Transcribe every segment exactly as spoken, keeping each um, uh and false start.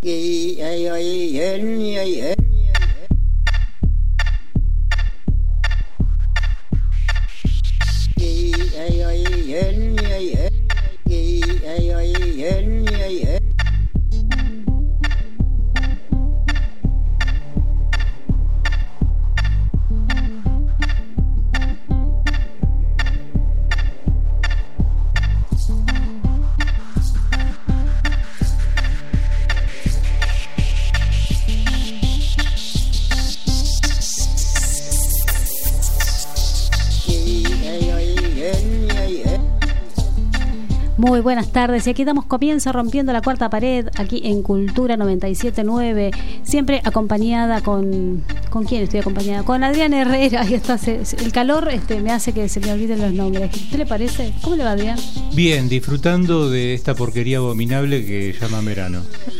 Muy buenas tardes, y aquí damos comienzo rompiendo la cuarta pared aquí en Cultura noventa y siete punto nueve, siempre acompañada con... ¿Con quién estoy acompañada? Con Adrián Herrera. Y está, el calor este, me hace que se me olviden los nombres. ¿Qué le parece? ¿Cómo le va, Adrián? Bien, disfrutando de esta porquería abominable que llaman verano.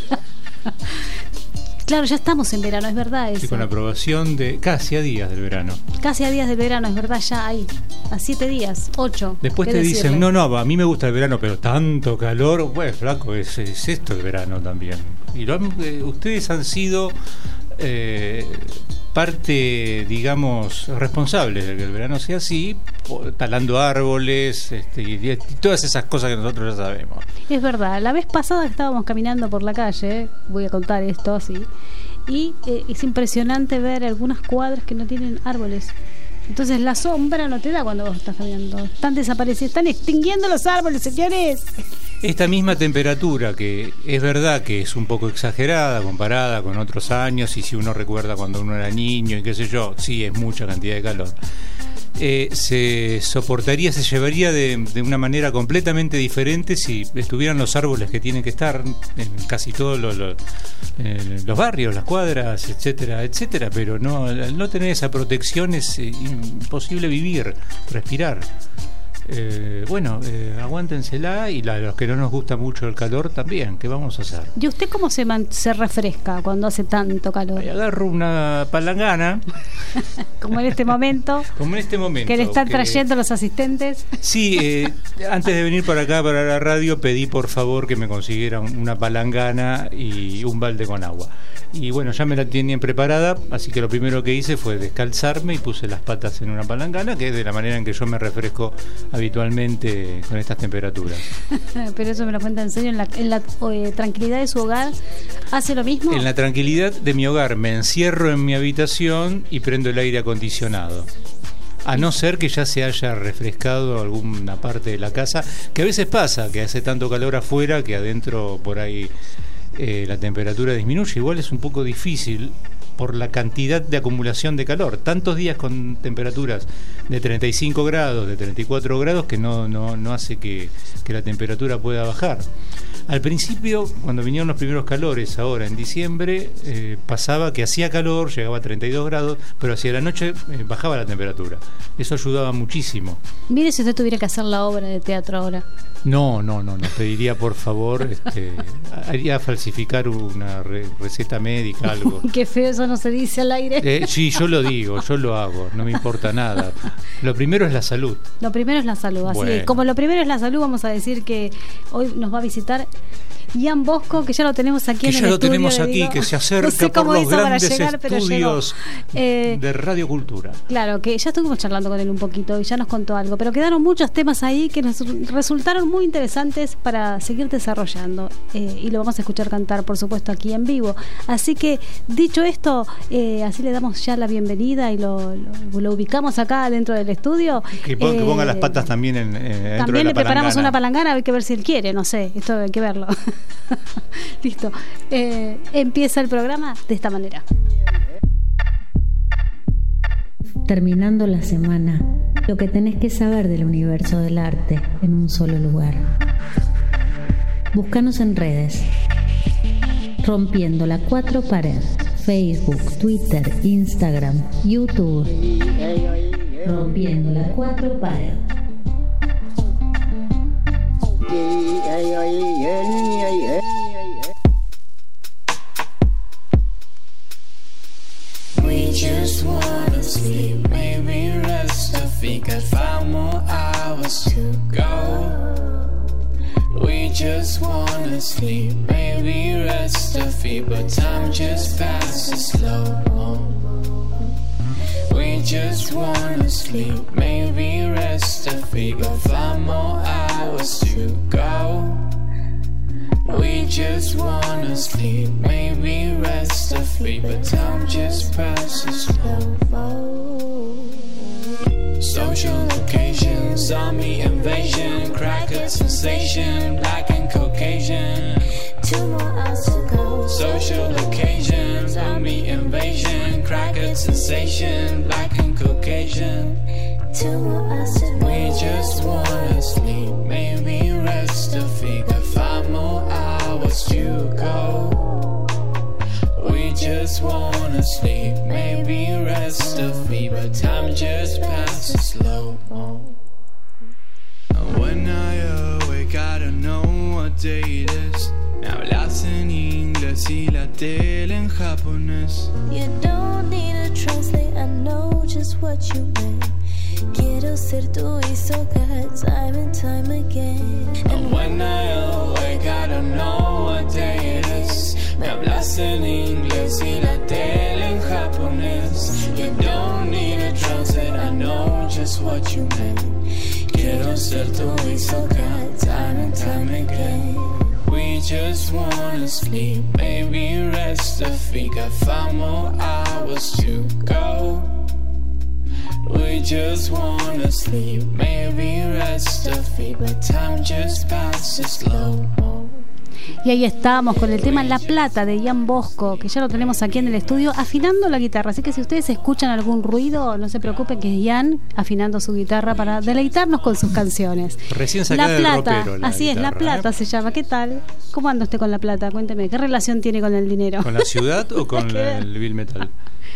Claro, ya estamos en verano, es verdad eso. Sí, con la aprobación de casi a días del verano. Casi a días del verano, es verdad, ya hay. A siete días, ocho. Después te decirle? dicen, no, no, a mí me gusta el verano, pero tanto calor, bueno, flaco, es, es esto el verano también. Y lo, eh, ustedes han sido eh, parte, digamos, responsables de que el verano sea así, talando árboles este, y, y todas esas cosas que nosotros ya sabemos. Es verdad, la vez pasada estábamos caminando por la calle, voy a contar esto así, y eh, es impresionante ver algunas cuadras que no tienen árboles. Entonces la sombra no te da cuando vos estás caminando. Están desapareciendo, están extinguiendo los árboles, señores. Esta misma temperatura, que es verdad que es un poco exagerada comparada con otros años, y si uno recuerda cuando uno era niño y qué sé yo, sí es mucha cantidad de calor, eh, se soportaría, se llevaría de, de una manera completamente diferente si estuvieran los árboles que tienen que estar en casi todos los, los, eh, los barrios, las cuadras, etcétera, etcétera, pero no, al no tener esa protección es eh, imposible vivir, respirar. Eh, bueno, eh, aguántensela, y la, los que no nos gusta mucho el calor también, ¿qué vamos a hacer? ¿Y usted cómo se, man, se refresca cuando hace tanto calor? Ahí agarro una palangana. Como en este momento. Como en este momento. Que le están que... trayendo los asistentes. Sí, eh, antes de venir para acá, para la radio, pedí por favor que me consiguieran una palangana y un balde con agua. Y bueno, ya me la tenían preparada, así que lo primero que hice fue descalzarme y puse las patas en una palangana, que es de la manera en que yo me refresco habitualmente con estas temperaturas. Pero eso me lo cuenta en serio, en la, en la eh, tranquilidad de su hogar, ¿hace lo mismo? En la tranquilidad de mi hogar me encierro en mi habitación y prendo el aire acondicionado. A no ser que ya se haya refrescado alguna parte de la casa, que a veces pasa, que hace tanto calor afuera que adentro por ahí eh, la temperatura disminuye. Igual es un poco difícil por la cantidad de acumulación de calor, tantos días con temperaturas de treinta y cinco grados, de treinta y cuatro grados, que no, no, no hace que, que la temperatura pueda bajar. Al principio, cuando vinieron los primeros calores, ahora en diciembre, eh, pasaba que hacía calor, llegaba a treinta y dos grados, pero hacia la noche eh, bajaba la temperatura. Eso ayudaba muchísimo. Mire si usted tuviera que hacer la obra de teatro ahora. No, no, no, no. Pediría por favor, este, haría falsificar una re- receta médica, algo. Qué feo, eso no se dice al aire. Eh, sí, yo lo digo, yo lo hago, no me importa nada. Lo primero es la salud. Lo primero es la salud, así bueno. Como lo primero es la salud, vamos a decir que hoy nos va a visitar Ian Bosco, que ya lo tenemos aquí que en el estudio. Que ya lo tenemos aquí, digo, que se acerca no sé por los grandes llegar, estudios eh, de Radio Cultura. Claro, que ya estuvimos charlando con él un poquito y ya nos contó algo, pero quedaron muchos temas ahí que nos resultaron muy interesantes para seguir desarrollando, eh, y lo vamos a escuchar cantar, por supuesto, aquí en vivo. Así que, dicho esto, eh, así le damos ya la bienvenida y lo, lo, lo ubicamos acá dentro del estudio. Que, pon, eh, que ponga las patas también en, eh, también de le la preparamos una palangana, hay que ver si él quiere, no sé, esto hay que verlo. Listo. Eh, empieza el programa de esta manera. Terminando la semana, lo que tenés que saber del universo del arte en un solo lugar. Búscanos en redes. Rompiendo la cuatro pared. Facebook, Twitter, Instagram, YouTube. Rompiendo la cuatro pared. We just wanna sleep, maybe rest our feet, got five more hours to go. We just just wanna sleep, maybe rest our feet, but time just passes slow. We just wanna sleep, maybe rest our feet, but five more hours to go. We just wanna sleep, maybe rest our feet, but time just passes slow. Social locations, zombie invasion, cracker sensation, black and Caucasian. Two more hours to go. Social locations, zombie invasion, cracker sensation, black and Caucasian. Two more hours to go. We just wanna sleep, maybe rest our feet, got five more hours to go. We just wanna sleep, maybe rest our feet, but time just passes slow. When I awake, I don't know what day it is. Me hablas en inglés y la tele en japonés. You don't need to translate, I know just what you meant. Quiero ser tu hisoka time and time again. And when I awake, I don't know what day it is. Me hablas en inglés y la tele en japonés. You don't need to translate, I know just what you meant. Quiero ser tu hisoka time and time again. We just wanna sleep, maybe rest our feet, got five more hours to go. We just wanna sleep, maybe rest our feet, but time just passes slow. Y ahí estamos con el tema La Plata de Ian Bosco, que ya lo tenemos aquí en el estudio afinando la guitarra, así que si ustedes escuchan algún ruido, no se preocupen, que es Ian afinando su guitarra para deleitarnos con sus canciones. Recién sacada del Plata, ropero la así guitarra, es, La Plata, ¿eh? Se llama. ¿Qué tal? ¿Cómo anda usted con La Plata? Cuénteme, ¿qué relación tiene con el dinero? ¿Con la ciudad o con la, el Bill Metal?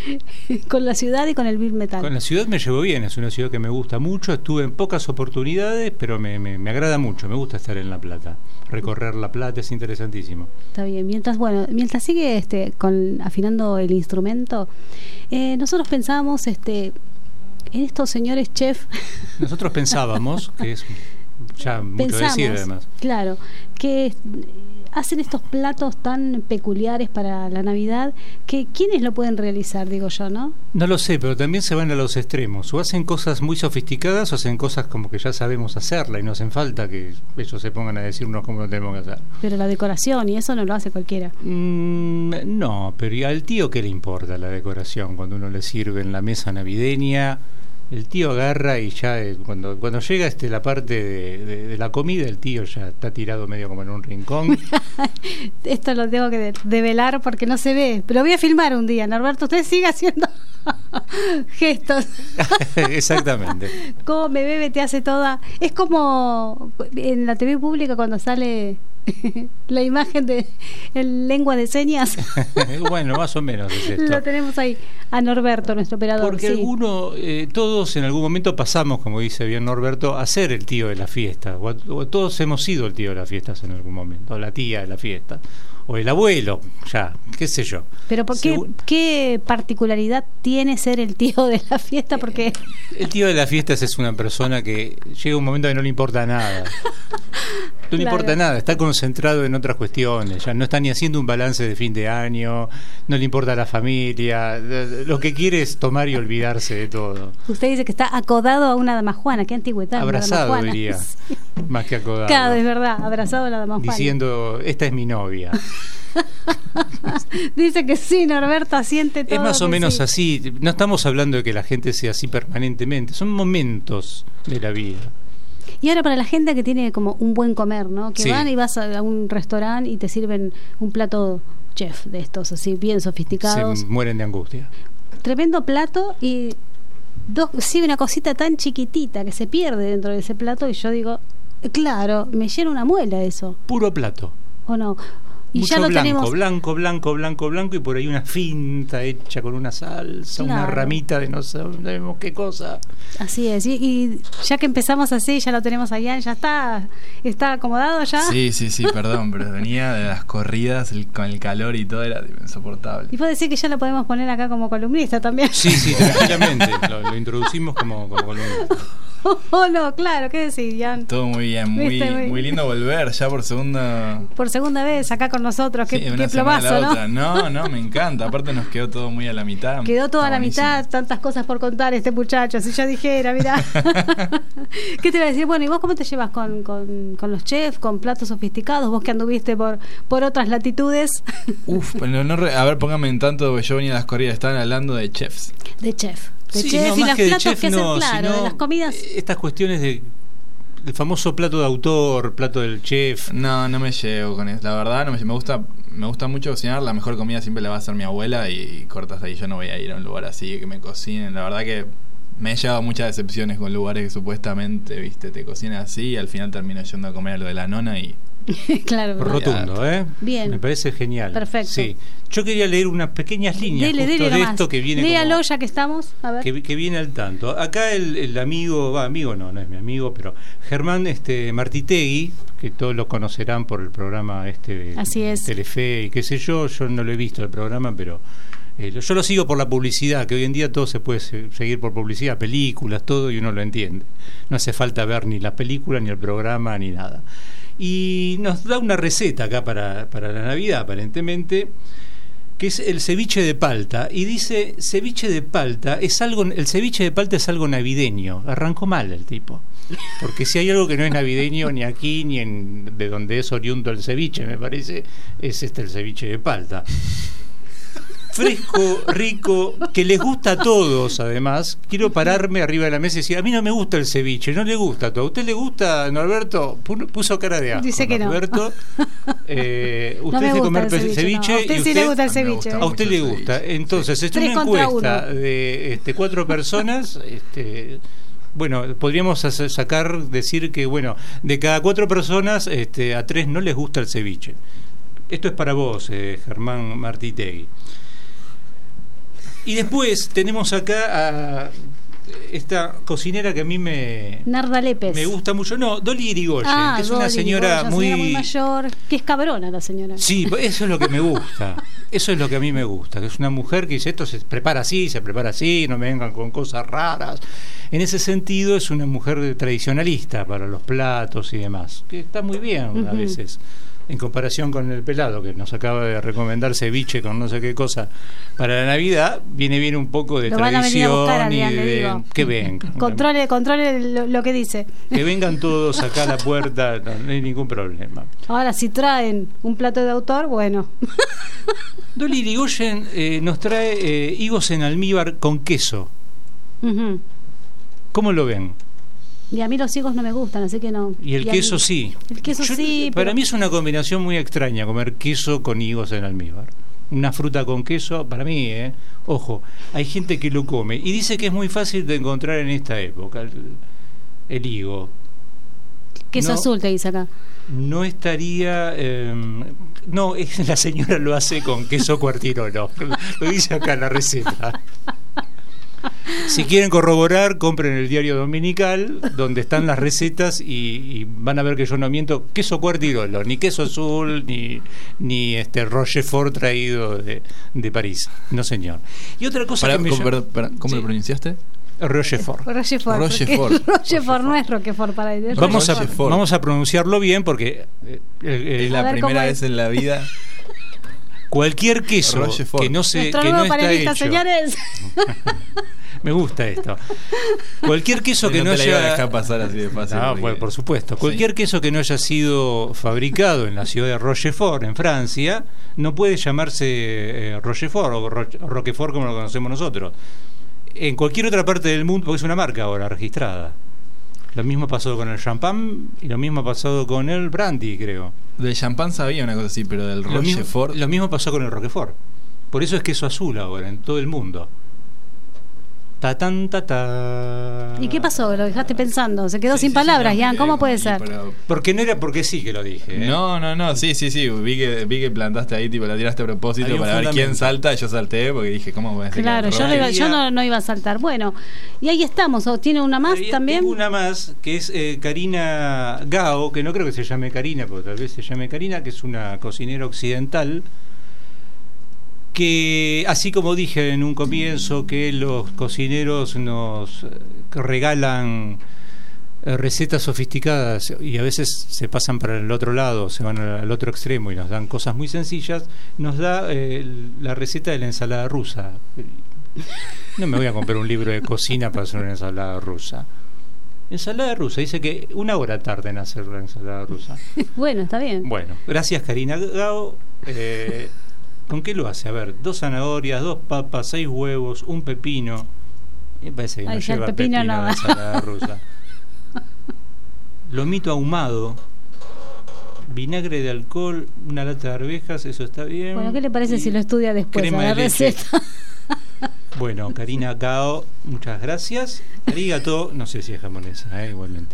Con la ciudad y con el Bill Metal. Con la ciudad me llevo bien, es una ciudad que me gusta mucho, estuve en pocas oportunidades, pero me, me, me agrada mucho, me gusta estar en La Plata. Recorrer La Plata es interesantísimo. Está bien, mientras bueno, mientras sigue este con afinando el instrumento, eh, nosotros pensábamos este en estos señores chef. Nosotros pensábamos, que es ya mucho Pensamos, decir además. Claro, que hacen estos platos tan peculiares para la Navidad, que ¿quiénes lo pueden realizar, digo yo, no? No lo sé, pero también se van a los extremos, o hacen cosas muy sofisticadas o hacen cosas como que ya sabemos hacerla y no hacen falta que ellos se pongan a decirnos cómo lo tenemos que hacer. Pero la decoración y eso no lo hace cualquiera. Mm, no, pero ¿y al tío qué le importa la decoración cuando uno le sirve en la mesa navideña? El tío agarra y ya eh, cuando cuando llega este la parte de, de, de la comida, el tío ya está tirado medio como en un rincón. Esto lo tengo que develar porque no se ve, pero voy a filmar un día, Norberto, usted sigue haciendo gestos. Exactamente. Cómo me bebe, te hace toda. Es como en la T V pública cuando sale la imagen de en lengua de señas. Bueno, más o menos es esto. Lo tenemos ahí a Norberto, nuestro operador. Porque sí. alguno, eh, todos en algún momento pasamos, como dice bien Norberto, a ser el tío de la fiesta. O, o todos hemos sido el tío de las fiestas en algún momento, o la tía de la fiesta, o el abuelo, ya, qué sé yo. Pero ¿por qué, Según... qué particularidad tiene ser el tío de la fiesta? Porque el tío de las fiestas es una persona que llega un momento que no le importa nada. No le claro. importa nada, está concentrado en otras cuestiones, ya no está ni haciendo un balance de fin de año, no le importa la familia, lo que quiere es tomar y olvidarse de todo. Usted dice que está acodado a una dama Juana, qué antigüedad. Abrazado, una dama Juana. diría, sí. Más que acodado. Claro, es verdad, abrazado a la dama Juana. Diciendo, esta es mi novia. Dice que sí, Norberto asiente todo. Es más o menos sí. así, no estamos hablando de que la gente sea así permanentemente, son momentos de la vida. Y ahora para la gente que tiene como un buen comer, ¿no? Que sí. van y vas a un restaurante y te sirven un plato chef de estos, así bien sofisticados. Se mueren de angustia. Tremendo plato y dos, sí, una cosita tan chiquitita que se pierde dentro de ese plato y yo digo, claro, me llena una muela eso. Puro plato. ¿O no? Y mucho ya lo blanco, tenemos. blanco, blanco, blanco, blanco y por ahí una finta hecha con una salsa, claro. Una ramita de no sabemos qué cosa. Así es, y, y ya que empezamos así, ya lo tenemos allá, ya está, está acomodado ya. Sí, sí, sí, perdón, pero venía de las corridas el, con el calor y todo era insoportable. Y puedo decir que ya lo podemos poner acá como columnista también. Sí, sí, tranquilamente, lo, lo introducimos como, como columnista. Oh, no, claro, ¿qué decís, Ian? Todo muy bien, muy, ¿Viste? Muy- muy lindo volver ya por segunda. Por segunda vez acá con nosotros, qué, Sí, una qué semana a plomazo, la ¿no? otra. No, no, me encanta. Aparte nos quedó todo muy a la mitad. Quedó toda Está la buenísimo. mitad, tantas cosas por contar este muchacho, si yo dijera, mira. ¿Qué te iba a decir? Bueno, ¿y vos cómo te llevas con, con, con los chefs, con platos sofisticados? Vos que anduviste por, por otras latitudes Uf, pero no re- a ver, póngame en tanto, porque yo venía a las corridas, estaban hablando de chefs. de chef. De Sí, chef no, y más los que de platos chef, que hacen, no, claro, sino de las comidas. estas cuestiones de el famoso plato de autor, plato del chef. No, no me llevo con eso. La verdad, no me, me gusta me gusta mucho cocinar. La mejor comida siempre la va a hacer mi abuela y, y cortas ahí. Yo no voy a ir a un lugar así que me cocinen. La verdad que me he llevado muchas decepciones con lugares que supuestamente, viste, te cocinan así y al final termino yendo a comer a lo de la nona y... Claro. Rotundo, ¿eh? Bien. Me parece genial. Perfecto. Sí. Yo quería leer unas pequeñas líneas Dele, justo dele de nomás. esto que viene Léalo como- ya que estamos. A ver. que, que viene al tanto. Acá el, el amigo, va, amigo no, no es mi amigo, pero Germán este Martitegui, que todos lo conocerán por el programa este Así es. Telefe y qué sé yo, yo no lo he visto el programa, pero eh, yo lo sigo por la publicidad, que hoy en día todo se puede se- seguir por publicidad, películas, todo, y uno lo entiende. No hace falta ver ni las películas, ni el programa, ni nada. Y nos da una receta acá para, para la Navidad, aparentemente, que es el ceviche de palta, y dice ceviche de palta es algo, el ceviche de palta es algo navideño. Arrancó mal el tipo, porque si hay algo que no es navideño ni aquí ni en de donde es oriundo el ceviche, me parece, es este el ceviche de palta. Fresco, rico, que les gusta a todos. Además, quiero pararme arriba de la mesa y decir, a mí no me gusta el ceviche, no le gusta a todo. ¿A usted le gusta, Norberto? Pu- Puso cara de asco. Dice que no. Norberto, eh, usted No me es de gusta comer el pe- ceviche, ceviche, no. A usted y sí usted, le gusta el Me ceviche. gusta a usted mucho le el gusta. ceviche. Entonces, es Tres una contra encuesta uno. de este, cuatro personas. Este, bueno, podríamos hacer- sacar, decir que, bueno, de cada cuatro personas, este, a tres no les gusta el ceviche. Esto es para vos, eh, Germán Martitegui. Y después tenemos acá a esta cocinera que a mí me, Narda Lépez. me gusta mucho. No, Dolly Irigoyen, Ah, que es una Dolly señora Irigoyen, muy... señora muy mayor, que es cabrona la señora. Sí, eso es lo que me gusta. Eso es lo que a mí me gusta. Que es una mujer que dice, esto se prepara así, se prepara así, no me vengan con cosas raras. En ese sentido es una mujer tradicionalista para los platos y demás. Que está muy bien a Ujú. veces. En comparación con el pelado que nos acaba de recomendar ceviche con no sé qué cosa para la Navidad, viene bien un poco de Lo van a venir a tradición buscar, y Adrián, le de digo. que vengan. Controle, controle lo, lo que dice. Que vengan todos acá a la puerta, no, no hay ningún problema. Ahora, si traen un plato de autor, bueno. Dolly Irigoyen eh, nos trae eh, higos en almíbar con queso. Ujú. ¿Cómo lo ven? Y a mí los higos no me gustan, así que no. Y el a queso mí- sí. El queso Yo- sí. Para pero- mí es una combinación muy extraña comer queso con higos en almíbar. Una fruta con queso, para mí, ¿eh? Ojo, hay gente que lo come y dice que es muy fácil de encontrar en esta época el, el higo. Queso no. azul te dice acá. No estaría... eh, no, es, la señora lo hace con queso cuartirolo. Lo dice acá en la receta. Si quieren corroborar, compren el diario dominical, donde están las recetas y, y van a ver que yo no miento. Queso cuartirolo, ni queso azul, ni, ni este Rochefort traído de, de París. No, señor. Y otra cosa Pará, que me ¿cómo, llama- perdón, pará, ¿cómo Sí. lo pronunciaste? Rochefort. Rochefort. Rochefort. porque Rochefort no es Roquefort para él. es Vamos a, Rochefort. vamos a pronunciarlo bien porque eh, eh, Es A la ver, ¿cómo primera es? vez en la vida. cualquier queso Rochefort. que no se Nuestro que nuevo no está panelista, hecho. señores. Me gusta esto. Cualquier queso que no no te la iba a haya dejar pasar así de fácil. No, porque- bueno, por supuesto. Sí. Cualquier queso que no haya sido fabricado en la ciudad de Rochefort, en Francia, no puede llamarse eh, Rochefort o Ro- Roquefort como lo conocemos nosotros. En cualquier otra parte del mundo, porque es una marca ahora registrada. Lo mismo ha pasado con el champán y lo mismo ha pasado con el brandy, creo. Del champán sabía una cosa así, pero del Lo mismo, Rochefort. lo mismo pasó con el Roquefort. Por eso es queso azul ahora en todo el mundo. Ta tan ta ta. ¿Y qué pasó? Lo dejaste pensando. Se quedó Sí, sin sí, palabras, sí, no, Ian. ¿Cómo eh, puede y ser? pero- Porque no era porque sí que lo dije. ¿eh? No, no, no, sí, sí, sí. Vi que, vi que plantaste ahí, tipo, la tiraste a propósito Hay un para ver quién fundamento. salta. Yo salté porque dije, ¿cómo voy a hacer? Claro, yo, no iba, yo no, no iba a saltar. Bueno, y ahí estamos. ¿O tiene una más Ahí también? tengo una más que es eh, Karina Gao, que no creo que se llame Karina, pero tal vez se llame Karina, que es una cocinera occidental. Que así como dije en un comienzo que los cocineros nos regalan eh, recetas sofisticadas y a veces se pasan para el otro lado, se van al, al otro extremo y nos dan cosas muy sencillas, nos da eh, la receta de la ensalada rusa. No me voy a comprar un libro de cocina para hacer una ensalada rusa. Ensalada rusa, dice que una hora tarda en hacer la ensalada rusa. Bueno, está bien. Bueno, gracias Karina Gao. Eh, ¿Con qué lo hace? A ver, dos zanahorias, dos papas, seis huevos, un pepino. Me parece que Ay, no ya el lleva pepino pepino no la va. ensalada rusa. Lomito ahumado, vinagre de alcohol, una lata de arvejas, eso está bien. Bueno, ¿qué le parece Y si lo estudia después crema a la de leche. receta? Bueno, Karina Gao, muchas gracias. Arigato, no sé si es japonesa, ¿eh? Igualmente.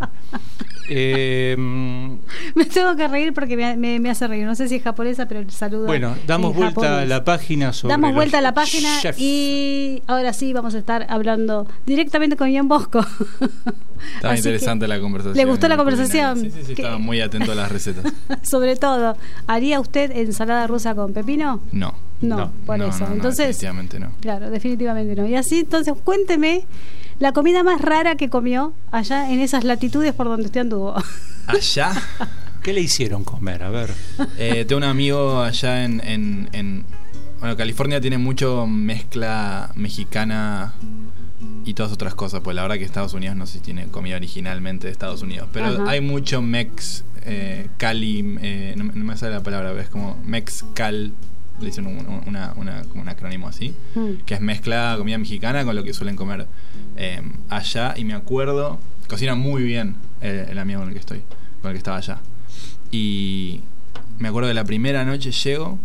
Eh, Me tengo que reír porque me, me, me hace reír. No sé si es japonesa, pero el saludo. bueno, damos en vuelta japonés. a la página sobre Damos los vuelta a la página chefs. y ahora sí vamos a estar hablando directamente con Ian Bosco. Estaba Así interesante la conversación. ¿Le gustó la culinaria. conversación? Sí, sí, sí, ¿Qué? estaba muy atento a las recetas. Sobre todo, ¿haría usted ensalada rusa con pepino? No. No, No, por no, eso. no, no, Entonces, definitivamente no. claro, definitivamente no. Y así, entonces, cuénteme la comida más rara que comió allá en esas latitudes por donde usted anduvo. Allá, ¿Qué le hicieron comer? A ver. eh, tengo un amigo allá en, en, en- Bueno, California tiene mucho mezcla mexicana y todas otras cosas. Pues la verdad que Estados Unidos no sé si tiene comida originalmente de Estados Unidos. Pero Ajá. hay mucho mex, eh, cali, eh, no, no me sale la palabra, pero es como mexcal. Le dicen un, un- una, una, como un acrónimo así. Mm. Que es mezcla comida mexicana con lo que suelen comer eh, allá. Y me acuerdo, cocina muy bien el, el amigo con el que estoy, con el que estaba allá. Y me acuerdo de la primera noche llego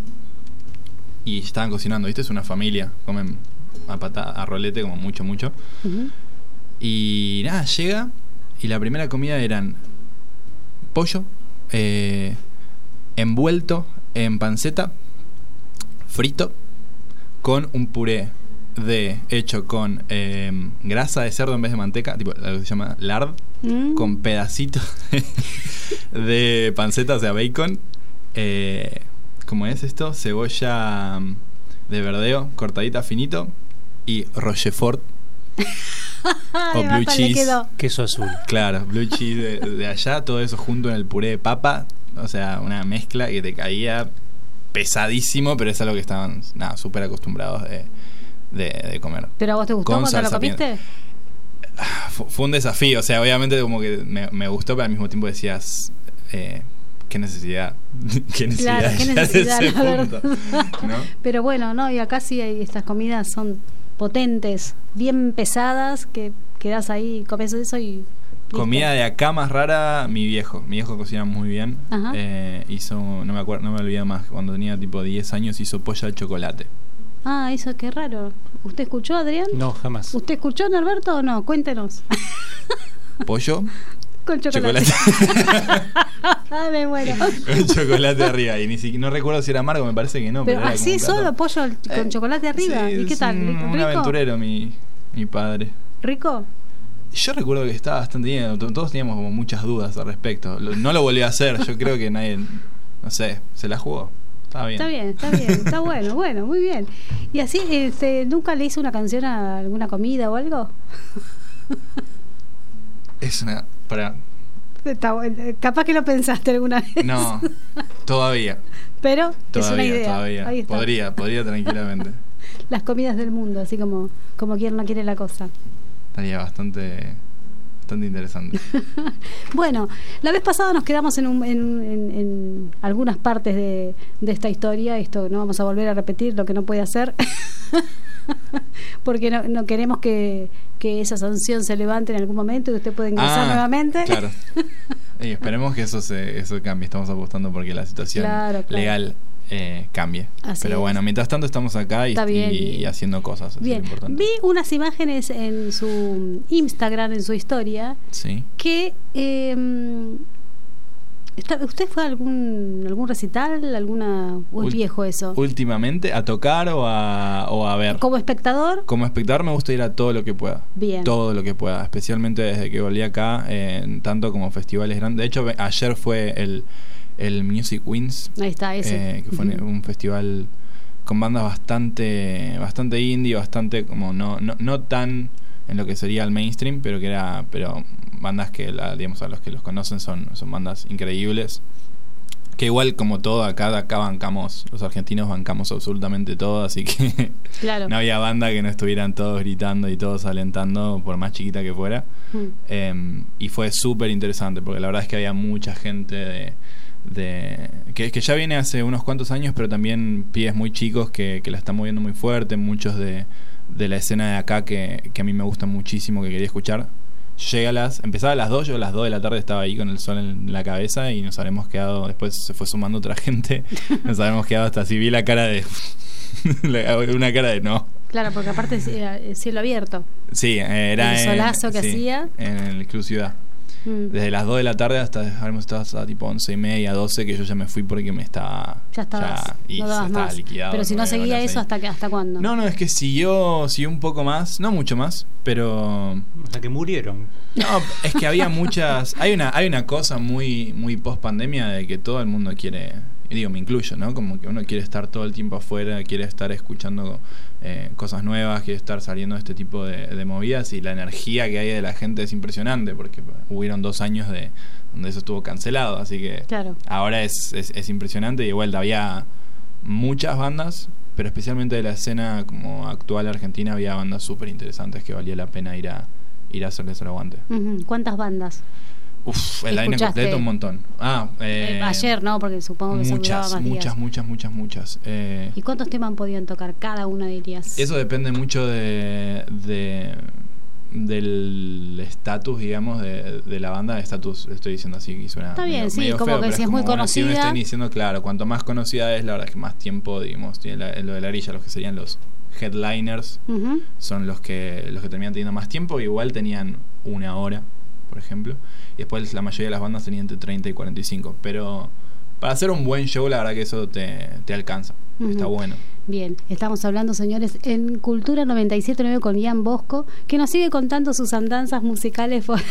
y estaban cocinando, ¿viste? Es una familia, comen a patada, a rolete, como mucho, mucho. Ujú. Y nada, llega y la primera comida eran pollo eh, envuelto en panceta, frito, con un puré de hecho con eh, grasa de cerdo en vez de manteca, tipo lo que se llama lard, Mm. con pedacitos de panceta, o sea, bacon. Eh, ¿Cómo es esto? Cebolla mm, de verdeo, cortadita finito, y rochefort Ay, o blue basta, le cheese. quedó. Queso azul. Claro, blue cheese de, de allá, todo eso junto en el puré de papa. O sea, una mezcla que te caía pesadísimo, pero es algo que estaban nada súper acostumbrados de, de, de comer. ¿Pero a vos te gustó Con cuando lo salsa comiste? Fu- Fue un desafío, o sea, obviamente como que me, me gustó, pero al mismo tiempo decías, eh, qué necesidad, qué necesidad, Claro, qué llegar a necesidad, ese la punto, verdad. ¿no? Pero bueno, no, y acá sí hay estas comidas son potentes, bien pesadas, que quedas ahí, comes eso y listo. Comida de acá más rara, mi viejo. Mi viejo cocina muy bien. Ajá. Eh, hizo, no me acuerdo, no me olvido más, cuando tenía tipo diez años hizo pollo al chocolate. Ah, eso qué raro. ¿Usted escuchó, Adrián? No, jamás. ¿Usted escuchó, Norberto, o no? Cuéntenos. Pollo, Con chocolate. chocolate. Ah, me muero. Con chocolate arriba. Y ni siquiera, no recuerdo si era amargo, me parece que no. Pero Pero, era así como un plato. solo, pollo al- con Eh, chocolate arriba. sí, ¿Y qué es tal? Un, ¿Rico? un aventurero, mi, mi padre. ¿Rico? Yo recuerdo que estaba bastante bien. to- Todos teníamos como muchas dudas al respecto. Lo- No lo volvió a hacer. Yo creo que nadie, no sé, se la jugó. Estaba bien. Está bien, está bien, está bueno, bueno, muy bien. ¿Y así, este, nunca le hizo una canción a alguna comida o algo? Es una. Para. Está bueno. Capaz que lo pensaste alguna vez. No, todavía. Pero Todavía, es una idea. todavía. Ahí está. Podría, podría tranquilamente. Las comidas del mundo, así como, como quien no quiere la cosa. Estaría bastante. Bastante interesante. Bueno, la vez pasada nos quedamos en, un- en, un- en- en algunas partes de, de esta historia. Esto no vamos a volver a repetir lo que no puede hacer. Porque no, no queremos que, que esa sanción se levante en algún momento y usted puede ingresar Ah, nuevamente. Claro. Y esperemos que eso se eso cambie. Estamos apostando porque la situación Claro, claro. legal eh, cambie. Así Pero es. bueno, mientras tanto estamos acá y, Está bien. y- y haciendo cosas. Eso Bien, es lo importante. vi unas imágenes en su Instagram, en su historia, Sí. que eh, está- ¿usted fue a algún algún recital, alguna o es Ul- viejo eso? Últimamente, ¿a tocar o a, o a ver? Como espectador, Como espectador me gusta ir a todo lo que pueda. bien. Todo lo que pueda, especialmente desde que volví acá, eh, tanto como festivales grandes. De hecho, ve- ayer fue el, el Music Wins, Ahí está ese. eh, que fue Ujú. un festival con bandas bastante bastante indie, bastante como no, no, no tan en lo que sería el mainstream, pero que era pero bandas que, la, digamos, a los que los conocen son, son bandas increíbles. Que igual, como todo, acá, acá bancamos, los argentinos bancamos absolutamente todo, así que claro. no había banda que no estuvieran todos gritando y todos alentando, por más chiquita que fuera. Mm. Eh, y fue súper interesante, porque la verdad es que había mucha gente de... de que, que ya viene hace unos cuantos años, pero también pibes muy chicos que, que la están moviendo muy fuerte, muchos de, de la escena de acá que, que a mí me gusta muchísimo, que quería escuchar. Llega a las, empezaba a las dos, yo a las dos de la tarde estaba ahí con el sol en la cabeza y nos habremos quedado, después se fue sumando otra gente, nos habremos quedado hasta así, vi la cara de una cara de no. Claro, porque aparte era cielo abierto. Sí, era el solazo en, que sí, hacía en el Club Ciudad. Mm. Desde las dos de la tarde hasta habremos estado hasta tipo once y media, doce, que yo ya me fui porque me estaba ya estabas, ya, y no dabas estaba más. liquidado. Pero si no seguía eso, ¿hasta, que, ¿hasta cuándo? No, no, es que siguió, siguió un poco más, no mucho más, pero... Hasta que murieron. No, es que había muchas... Hay una hay una cosa muy muy post pandemia de que todo el mundo quiere... Y digo, me incluyo, ¿no? Como que uno quiere estar todo el tiempo afuera, quiere estar escuchando eh, cosas nuevas, quiere estar saliendo de este tipo de, de movidas, y la energía que hay de la gente es impresionante, porque hubieron dos años de donde eso estuvo cancelado, así que claro. ahora es, es, es impresionante. Y de vuelta había muchas bandas, pero especialmente de la escena como actual argentina había bandas súper interesantes que valía la pena ir a, ir a hacerles el aguante. Uh-huh. ¿Cuántas bandas? Uf, el line completo un montón. Ah, eh, eh, ayer, ¿no? Porque supongo que muchas, se más muchas, días. muchas, muchas, muchas. Eh, ¿Y cuántos temas podían tocar cada una, dirías? Eso depende mucho de, de del estatus, digamos, de, de la banda. Estatus, estoy diciendo así, que suena está bien, medio, sí, medio como feo, que si es muy como, conocida. Bueno, si estoy diciendo, claro, cuanto más conocida es, la verdad es que más tiempo, digamos, tiene la, lo de la grilla, los que serían los headliners, uh-huh. son los que los que terminan teniendo más tiempo. Igual tenían una hora, por ejemplo, y después la mayoría de las bandas tenían entre treinta y cuarenta y cinco, pero para hacer un buen show la verdad que eso te, te alcanza. Uh-huh. Está bueno. Bien, estamos hablando, señores, en Cultura noventa y siete punto nueve con Ian Bosco, que nos sigue contando sus andanzas musicales por,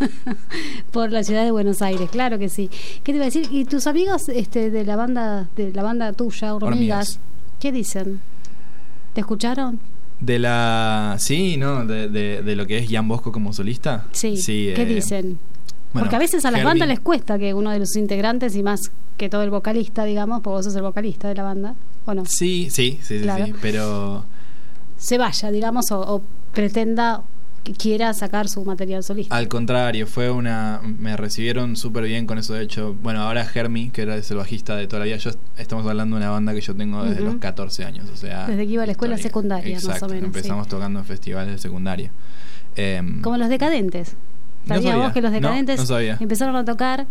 por la ciudad de Buenos Aires. Claro que sí. ¿Qué te iba a decir? ¿Y tus amigos este, de la banda de la banda tuya, Hormigas, Hormigas. qué dicen? ¿Te escucharon? De la... Sí, ¿no? De, de, de lo que es Ian Bosco como solista. Sí, sí ¿qué eh, dicen? Bueno, porque a veces a las Herbie, bandas les cuesta que uno de los integrantes, y más que todo el vocalista, digamos, porque vos sos el vocalista de la banda, ¿o no? Sí, sí, sí, claro. sí, sí, pero... Se vaya, digamos, o, o pretenda, que quiera sacar su material solista. Al contrario, fue una... Me recibieron súper bien con eso, de hecho. Bueno, ahora Hermi, que era el bajista de toda la vida, yo estamos hablando de una banda que yo tengo desde uh-huh. los catorce años, o sea... Desde que iba a la escuela histórica. secundaria, Exacto, más o menos. empezamos sí. tocando en festivales de secundaria. Eh, Como los Decadentes. ¿Sabías no vos que los Decadentes no, no sabía. empezaron a tocar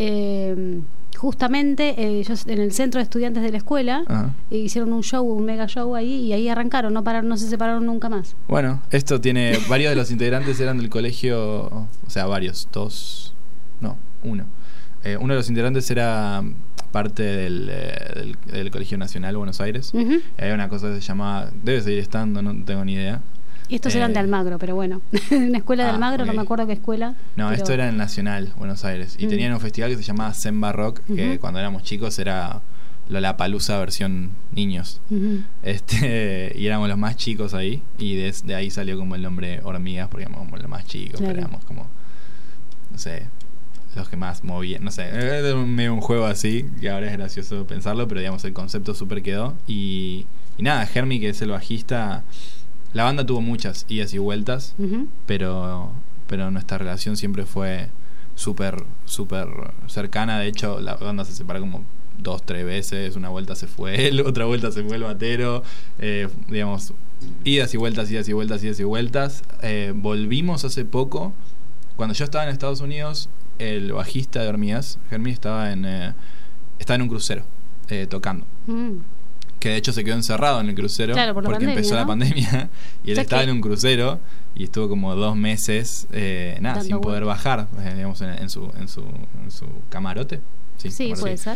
eh, justamente eh, ellos en el centro de estudiantes de la escuela? Uh-huh. E hicieron un show, un mega show ahí, y ahí arrancaron, no pararon, no se separaron nunca más. Bueno, esto tiene... Varios de los integrantes eran del colegio, o sea, varios, dos, no, uno. Eh, uno de los integrantes era parte del, eh, del, del Colegio Nacional de Buenos Aires. Uh-huh. Había una cosa que se llamaba... Debe seguir estando, no tengo ni idea. Y estos eh, eran de Almagro, pero bueno. Una escuela de ah, Almagro, okay. no me acuerdo qué escuela. No, pero... esto era en Nacional, Buenos Aires. Y mm. tenían un festival que se llamaba Semba Rock, que uh-huh. cuando éramos chicos era Lollapalooza versión niños. Uh-huh. Este y éramos los más chicos ahí. Y desde de ahí salió como el nombre Hormigas, porque éramos como los más chicos. Claro. Pero éramos como, no sé, los que más movían. No sé, era medio un juego así, que ahora es gracioso pensarlo, pero digamos el concepto súper quedó. Y, y nada, Hermi, que es el bajista... La banda tuvo muchas idas y vueltas, uh-huh. pero pero nuestra relación siempre fue súper súper cercana. De hecho, la banda se separó como dos, tres veces. Una vuelta se fue él, otra vuelta se fue el batero. Eh, digamos, idas y vueltas, idas y vueltas, idas y vueltas. Eh, volvimos hace poco. Cuando yo estaba en Estados Unidos, el bajista de Hormigas, Hermi, estaba en, eh, estaba en un crucero, eh, tocando. Mm. Que de hecho se quedó encerrado en el crucero, claro, por porque pandemia, empezó ¿no? la pandemia y él ya estaba que... en un crucero y estuvo como dos meses eh, nada Dando sin poder vuelta. bajar, eh, digamos, en, en su en su en su camarote. Sí, sí camarote. Puede ser.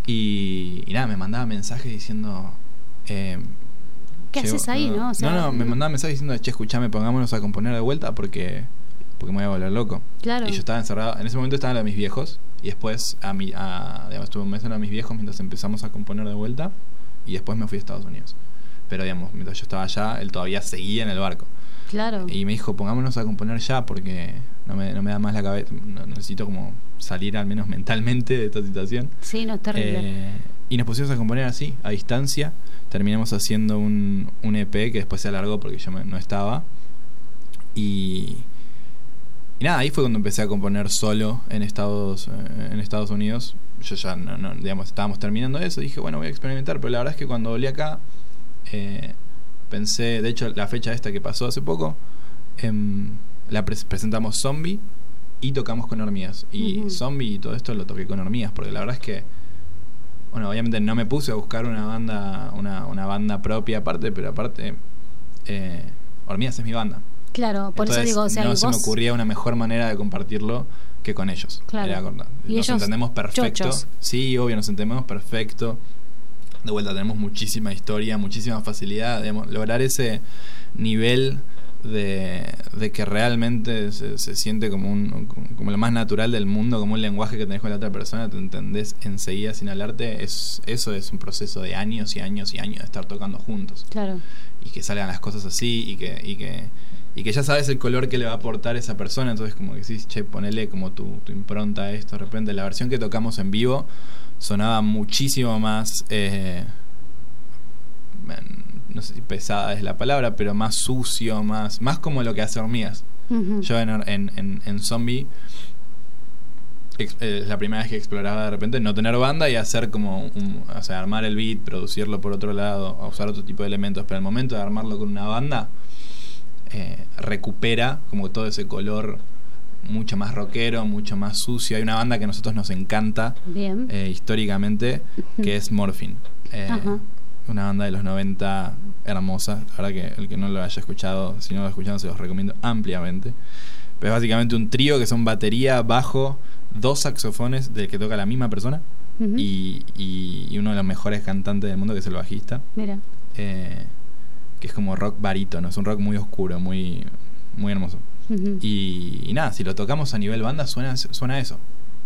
Y, y nada, me mandaba mensajes diciendo eh, ¿qué che, haces ahí, no? no? O sea, no, no, me mandaba mensajes diciendo, che, escuchame, pongámonos a componer de vuelta porque porque me voy a volver loco. Claro. Y yo estaba encerrado, en ese momento estaban los mis viejos y después a mi a digamos, estuve un mes en los mis viejos mientras empezamos a componer de vuelta. Y después me fui a Estados Unidos. pero digamos, mientras yo estaba allá, él todavía seguía en el barco. Claro. Y me dijo, pongámonos a componer ya porque no me, no me da más la cabeza, no, necesito como salir al menos mentalmente de esta situación. Sí, no, es terrible. Eh, y nos pusimos a componer así, a distancia. Terminamos haciendo un, un E P que después se alargó porque yo me, no estaba. Y, y nada, ahí fue cuando empecé a componer solo en Estados, eh, en Estados Unidos. Yo ya, no, no, digamos, estábamos terminando eso. Dije, bueno, voy a experimentar. Pero la verdad es que cuando volví acá... Eh, pensé, de hecho la fecha esta que pasó hace poco, eh, la pre- presentamos Zombie y tocamos con Hormigas. Y uh-huh. Zombie y todo esto lo toqué con Hormigas, porque la verdad es que, bueno, obviamente no me puse a buscar una banda, una, una banda propia aparte, pero aparte, eh, Hormigas es mi banda. Claro, por Entonces, eso digo, o sea, no y se vos... me ocurría una mejor manera de compartirlo que con ellos. Claro. Era, y nos ellos entendemos perfecto. chochos. Sí, obvio, nos entendemos perfecto. De vuelta tenemos muchísima historia, muchísima facilidad, digamos, lograr ese nivel de, de que realmente se, se siente como un como lo más natural del mundo, como un lenguaje que tenés con la otra persona, te entendés enseguida sin hablarte. Es, eso es un proceso de años y años y años de estar tocando juntos. Claro. Y que salgan las cosas así y que, y que, y que ya sabes el color que le va a aportar esa persona, entonces como que decís, che, ponele como tu, tu impronta a esto. De repente la versión que tocamos en vivo sonaba muchísimo más, eh, no sé si pesada es la palabra, pero más sucio, más más como lo que hace Hormigas. Uh-huh. Yo en, en, en, en Zombie ex, eh, la primera vez que exploraba de repente no tener banda y hacer como un, o sea, armar el beat, producirlo por otro lado, a usar otro tipo de elementos, pero al momento de armarlo con una banda eh, recupera como todo ese color mucho más rockero, mucho más sucio. Hay una banda que a nosotros nos encanta eh, históricamente, que es Morphine, eh, una banda de los noventa hermosa. La verdad que el que no lo haya escuchado, si no lo escucharon, se los recomiendo ampliamente. Pero es básicamente un trío que son batería, bajo, dos saxofones del que toca la misma persona, uh-huh. y, y, y uno de los mejores cantantes del mundo, que es el bajista. Mira. Eh, que es como rock barítono, es un rock muy oscuro, muy, muy hermoso. Uh-huh. Y, y nada, si lo tocamos a nivel banda suena, suena eso.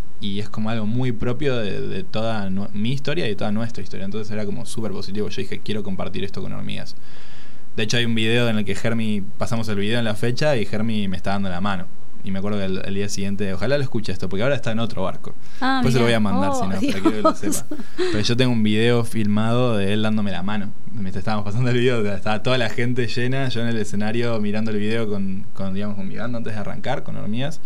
Y es como algo muy propio de, de toda nu- mi historia y de toda nuestra historia. Entonces era como súper positivo. Yo dije, quiero compartir esto con Hormigas. De hecho hay un video en el que Germi, pasamos el video en la fecha y Germi me está dando la mano. Y me acuerdo que el, el día siguiente, ojalá lo escuche esto, porque ahora está en otro barco. Ah, después se lo voy a mandar, oh, si no, Dios. Para que lo sepa. Pero yo tengo un video filmado de él dándome la mano. Mientras estábamos pasando el video, estaba toda la gente llena, yo en el escenario mirando el video con, con digamos, con mi banda antes de arrancar, con Hormigas.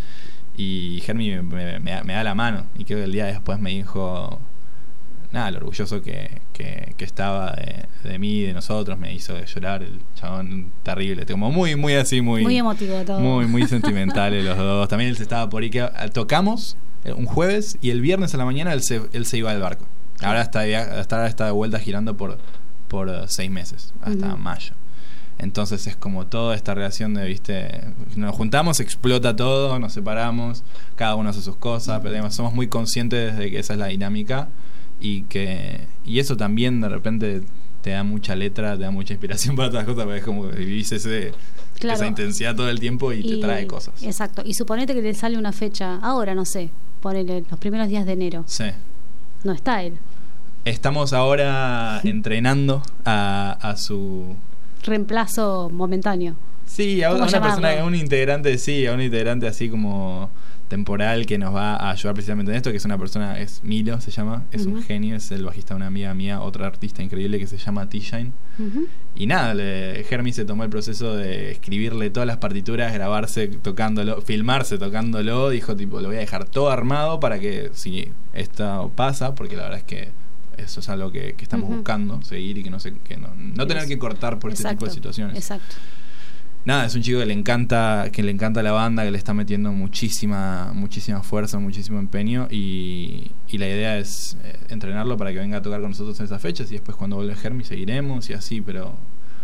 Y Germi me, me, me, me da la mano. Y creo que el día después me dijo, nada, lo orgulloso que, que, que estaba de, de mí, de nosotros. Me hizo llorar el chabón, terrible. Como muy, muy así, muy... Muy emotivo todo. Muy, muy sentimentales los dos. También él se estaba por ahí. Que tocamos un jueves y el viernes a la mañana él se, él se iba del barco. Ahora está, hasta ahora está de vuelta girando por, por seis meses, hasta uh-huh. mayo. Entonces es como toda esta relación de, viste, nos juntamos, explota todo, nos separamos, cada uno hace sus cosas, pero digamos, somos muy conscientes de que esa es la dinámica y que y eso también de repente te da mucha letra, te da mucha inspiración para otras cosas, porque es como que vivís ese, claro. esa intensidad todo el tiempo y, y te trae cosas. Exacto, y suponete que te sale una fecha, ahora no sé, ponele los primeros días de enero. Sí. No está él. Estamos ahora entrenando a, a su... reemplazo momentáneo. Sí, a, a una llamarlo? persona, a un integrante, sí, a un integrante así como temporal que nos va a ayudar precisamente en esto, que es una persona, es Milo, se llama, es uh-huh. un genio, es el bajista de una amiga mía, otra artista increíble que se llama T-Shine. Uh-huh. Y nada, le, Germi se tomó el proceso de escribirle todas las partituras, grabarse tocándolo, filmarse tocándolo, dijo tipo, lo voy a dejar todo armado para que si esto pasa, porque la verdad es que eso es algo que, que estamos uh-huh. buscando, seguir y que no se, que no, no tener que cortar por exacto, este tipo de situaciones. Exacto. Nada, es un chico que le encanta, que le encanta la banda, que le está metiendo muchísima, muchísima fuerza, muchísimo empeño y, y la idea es eh, entrenarlo para que venga a tocar con nosotros en esas fechas y después cuando vuelva Germi seguiremos y así, pero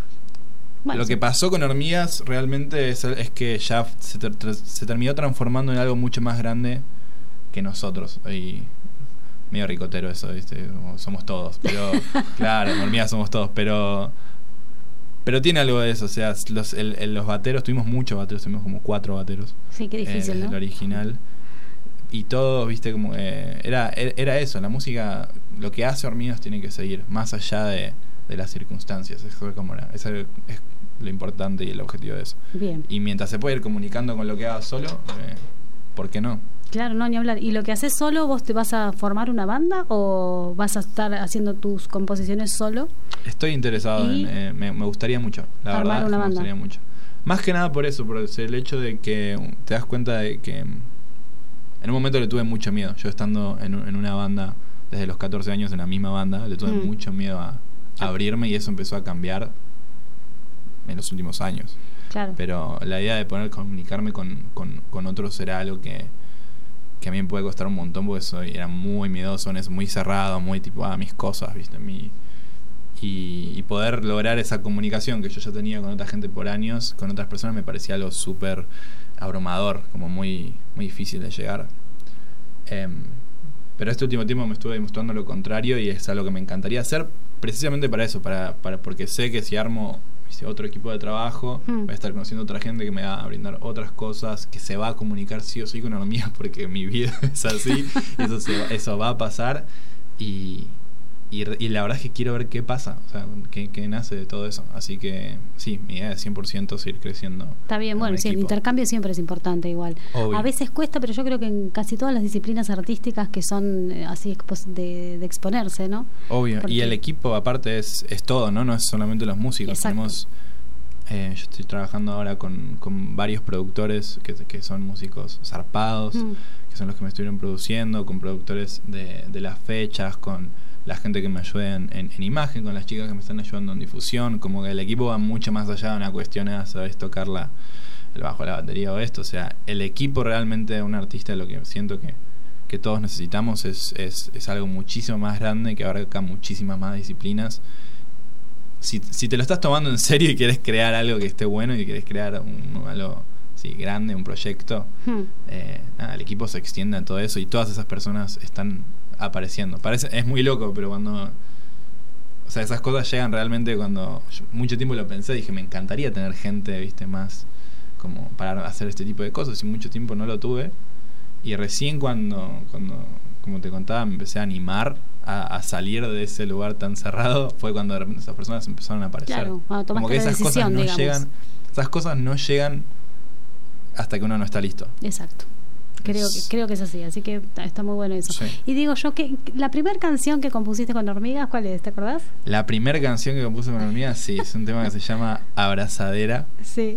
bueno, lo sí. que pasó con Hormigas realmente es, es que ya se, ter, se terminó transformando en algo mucho más grande que nosotros y medio ricotero eso, ¿viste? Somos todos, pero claro, en Hormigas somos todos, pero pero tiene algo de eso, o sea, los, el, el, los bateros, tuvimos muchos bateros, tuvimos como cuatro bateros. Sí, qué difícil, eh, ¿no? El original. Y todos, viste, como eh, era era eso, la música, lo que hace Hormigas tiene que seguir, más allá de, de las circunstancias. Eso es como la, eso es lo importante y el objetivo de eso. Bien. Y mientras se puede ir comunicando con lo que haga solo, eh, ¿por qué no? Claro, no, ni hablar. ¿Y lo que haces solo, vos te vas a formar una banda o vas a estar haciendo tus composiciones solo? Estoy interesado ¿Y? en... Eh, me, me gustaría mucho, la Armar verdad, una me banda. gustaría mucho. Más que nada por eso, por el hecho de que te das cuenta de que en un momento le tuve mucho miedo. Yo estando en, en una banda desde los catorce años, en la misma banda, le tuve Mm. mucho miedo a, a abrirme y eso empezó a cambiar en los últimos años. Claro. Pero la idea de poder comunicarme con, con, con otros era algo que, que a mí me puede costar un montón porque soy, era muy miedoso, muy cerrado, muy tipo, ah, mis cosas, ¿viste? Mi, y, y poder lograr esa comunicación que yo ya tenía con otra gente por años, con otras personas, me parecía algo súper abrumador, como muy, muy difícil de llegar. Eh, pero este último tiempo me estuve demostrando lo contrario y es algo que me encantaría hacer precisamente para eso, para, para porque sé que si armo otro equipo de trabajo, Hmm. voy a estar conociendo a otra gente que me va a brindar otras cosas, que se va a comunicar sí o sí con hormigas porque mi vida es así, y eso, se va, eso va a pasar y, y, y la verdad es que quiero ver qué pasa, o sea, qué, qué nace de todo eso. Así que sí, mi idea es cien por ciento seguir creciendo. Está bien, en bueno, un sí, el equipo. intercambio siempre es importante igual. Obvio. A veces cuesta, pero yo creo que en casi todas las disciplinas artísticas que son eh, así expos- de, de exponerse, ¿no? Obvio, Porque- y el equipo aparte es, es todo, ¿no? No es solamente los músicos. Exacto. Tenemos, eh, yo estoy trabajando ahora con, con varios productores que, que son músicos zarpados, Mm. que son los que me estuvieron produciendo, con productores de, de las fechas, con la gente que me ayuda en, en, en imagen, con las chicas que me están ayudando en difusión. Como que el equipo va mucho más allá de una cuestión de, ¿sabes?, tocar la, el bajo, la batería o esto. O sea, el equipo realmente de un artista, lo que siento que que todos necesitamos es, es, es algo muchísimo más grande, que abarca muchísimas más disciplinas. Si, si te lo estás tomando en serio y quieres crear algo que esté bueno y quieres crear un, algo sí, grande, un proyecto, Hmm. eh, nada, el equipo se extiende a todo eso y todas esas personas están apareciendo. Parece, es muy loco, pero cuando... O sea, esas cosas llegan realmente cuando... Yo mucho tiempo lo pensé, dije, me encantaría tener gente, viste, más como para hacer este tipo de cosas, y mucho tiempo no lo tuve. Y recién cuando, cuando como te contaba, me empecé a animar a, a salir de ese lugar tan cerrado, fue cuando de repente esas personas empezaron a aparecer. Claro, cuando tomaste como que la esas decisión, cosas no digamos. llegan, esas cosas no llegan hasta que uno no está listo. Exacto. Creo que, creo que es así, así que está, está muy bueno eso. Sí. Y digo yo, que la primera canción que compusiste con hormigas, ¿cuál es? ¿Te acordás? La primera canción que compuse con hormigas, sí, es un tema que se llama Abrazadera. Sí.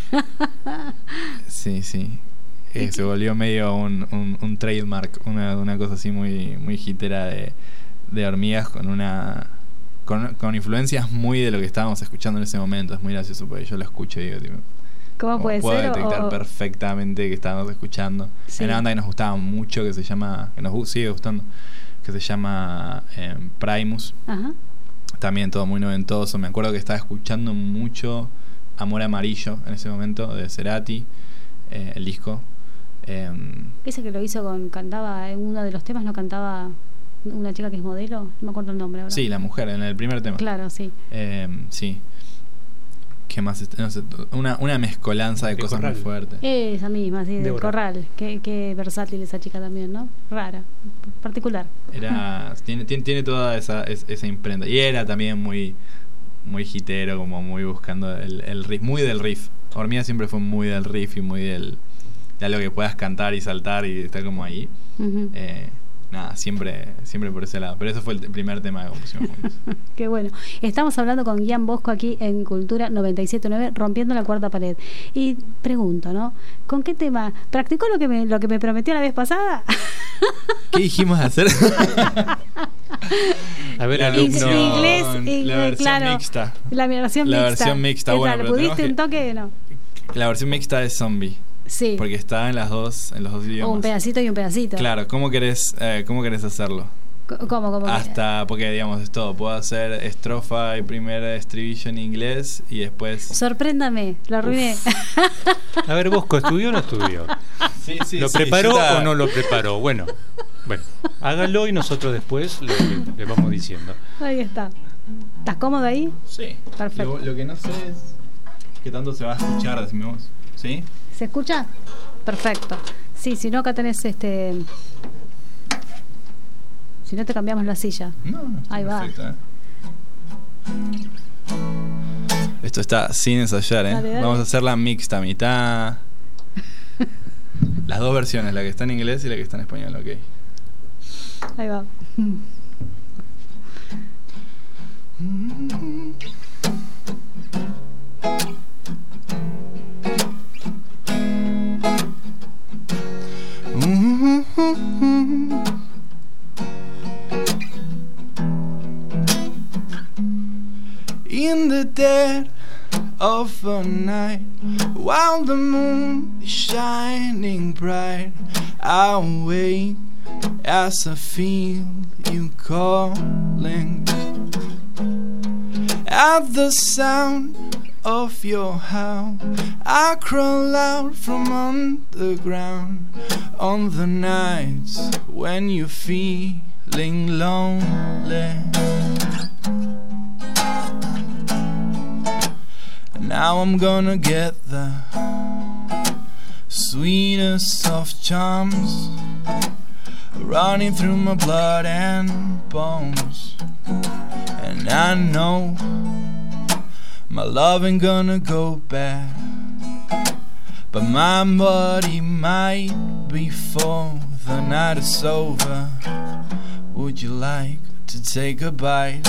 Sí, sí. Eh, se volvió medio un, un, un trademark, una, una cosa así muy muy hitera de, de hormigas con una con, con influencias muy de lo que estábamos escuchando en ese momento. Es muy gracioso porque yo lo escucho y digo, tipo, ¿Cómo como puede puedo ser? detectar O- o- perfectamente que estábamos escuchando. Sí. Hay una banda que nos gustaba mucho que se llama, que nos gu- sigue gustando, que se llama eh, Primus. Ajá. También todo muy noventoso. Me acuerdo que estaba escuchando mucho Amor Amarillo en ese momento de Cerati, eh, el disco. Eh, Ese que lo hizo con, cantaba, en uno de los temas no cantaba una chica que es modelo, no me acuerdo el nombre ahora. sí, la mujer en el primer tema. Claro, sí. Eh, sí. ¿Qué más? No sé, una, una mezcolanza de, De cosas Corral. muy fuertes. Esa misma, sí, del Débora. Corral. Qué, qué versátil esa chica también, ¿no? Rara, particular. Era tiene, tiene, tiene toda esa, es- esa imprenta. Y era también muy muy hitero, como muy buscando el, el riff, muy del riff. Hormiga siempre fue muy del riff y muy del de algo que puedas cantar y saltar y estar como ahí. Ujú. Eh, nada, siempre siempre por ese lado. Pero ese fue el primer tema de composición juntos. Qué bueno. Estamos hablando con Guian Bosco aquí en Cultura noventa y siete punto nueve, rompiendo la cuarta pared. Y pregunto, ¿no? ¿Con qué tema? ¿Practicó lo que me, lo que me prometió la vez pasada? ¿Qué dijimos hacer? A ver, La alumno. versión- Inglés, la inglés, versión claro. mixta. La versión La mixta. versión mixta, ¿Qué bueno, tal? pero ¿Pudiste tenemos un toque? No. La versión mixta es Zombie, Sí. porque está en las dos en los dos idiomas. O un pedacito y un pedacito. Claro, ¿cómo querés, eh, cómo querés hacerlo? C- ¿Cómo, cómo? Hasta, porque digamos, es todo. Puedo hacer estrofa y primer estribillo en inglés y después... Sorpréndame, lo arruiné. A ver, Bosco, ¿estudió o no estudió? Sí, sí, ¿Lo sí, preparó yo estaba- o no lo preparó? Bueno, bueno, hágalo y nosotros después le, le- le vamos diciendo. Ahí está. ¿Estás cómodo ahí? Sí. Perfecto. Lo, lo que no sé es qué tanto se va a escuchar, decime vos. ¿Sí? ¿Se escucha? Perfecto. Sí, si no, acá tenés este. Si no, te cambiamos la silla. No, no, está Ahí va. perfecto, ¿eh? Esto está sin ensayar, ¿eh? Dale, dale. Vamos a hacer la mixta, mitad. Las dos versiones, la que está en inglés y la que está en español, ok. Ahí va. In the dead of a night, while the moon is shining bright, I wake as I feel you calling. At the sound of your howl, I crawl out from underground. On the nights when you're feeling lonely, now I'm gonna get the sweetest of charms running through my blood and bones. And I know my love ain't gonna go bad, but my body might before the night is over. Would you like to take a bite?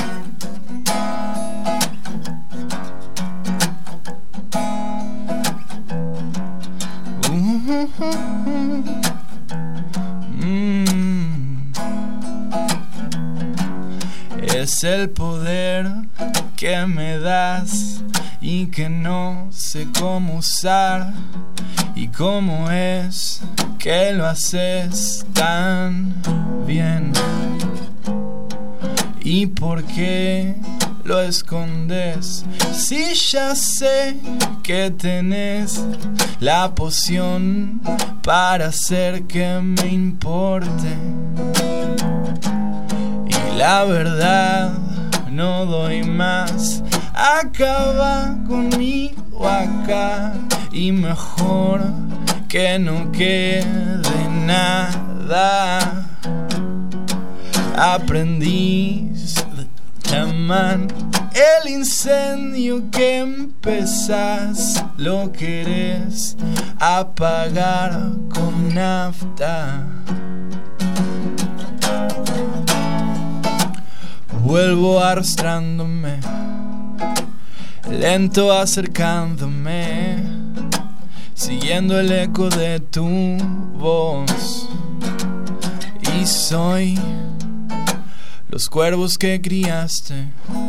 Mm. Es el poder que me das y que no sé cómo usar, y cómo es que lo haces tan bien, y por qué lo escondes si ya sé que tenés la poción para hacer que me importe. Y la verdad no doy más, acaba conmigo acá, y mejor que no quede nada. Aprendiz de amar el incendio que empezás, lo querés apagar con nafta. Vuelvo arrastrándome, lento acercándome, siguiendo el eco de tu voz. Y soy los cuervos que criaste,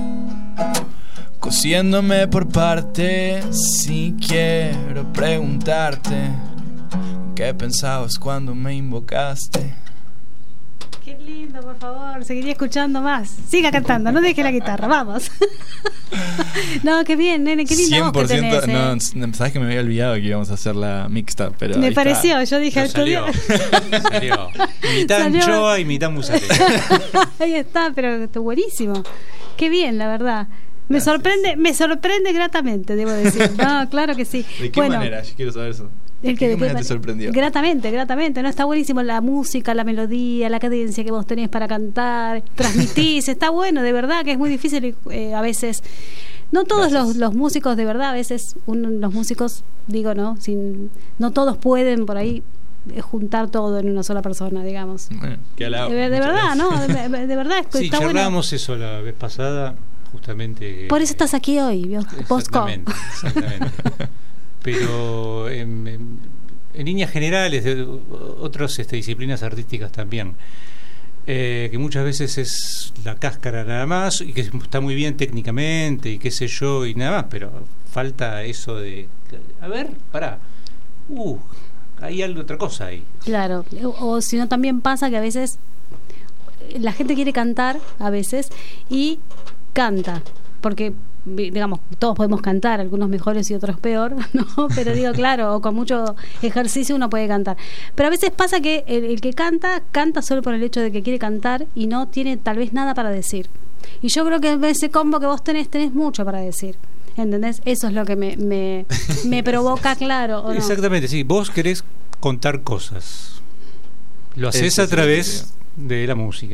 cosiéndome por partes. Si quiero preguntarte, ¿qué pensabas cuando me invocaste? Qué lindo, por favor, seguiría escuchando más. Siga cantando, no deje la guitarra, vamos. No, qué bien, nene, qué linda voz que tenés, ¿eh? No, sabes que me había olvidado que íbamos a hacer la mixta, pero me ahí pareció, está. yo dije, Salió. Salió. Mitad Salió. anchoa y mitad musarela. Ahí está, pero está buenísimo. Qué bien, la verdad. Me Gracias. sorprende, me sorprende gratamente, debo decir. No, claro que sí. ¿De qué Bueno, manera? Yo quiero saber eso. El que, ¿De qué de manera qué te sorprendió? Gratamente, gratamente. No, está buenísimo la música, la melodía, la cadencia que vos tenés para cantar, transmitís, está bueno, de verdad que es muy difícil eh, a veces. No todos los, los músicos, de verdad, a veces un, los músicos, digo, no, sin, no todos pueden por ahí eh, juntar todo en una sola persona, digamos. Bueno, qué halago. De, de verdad, Gracias. ¿no? De, de verdad es que Sí, está bueno. charlábamos eso la vez pasada, justamente. que- Por eso estás aquí hoy, ¿vio? Postcom. Exactamente, exactamente. Pero en, en- en líneas generales, de otras este, disciplinas artísticas también, eh, que muchas veces es la cáscara nada más, y que está muy bien técnicamente, y qué sé yo, y nada más, pero falta eso de, a ver, pará, uh, hay algo, otra cosa ahí. Claro, o, o si no también pasa que a veces la gente quiere cantar, a veces, y canta, porque digamos, todos podemos cantar, algunos mejores y otros peor, ¿no? Pero digo, claro, o con mucho ejercicio uno puede cantar. Pero a veces pasa que el, el que canta, canta solo por el hecho de que quiere cantar y no tiene tal vez nada para decir. Y yo creo que en ese combo que vos tenés, tenés mucho para decir. ¿Entendés? Eso es lo que me, me, me provoca, claro, ¿o no? Exactamente, sí, vos querés contar cosas. Lo haces Ese a es el través de la música.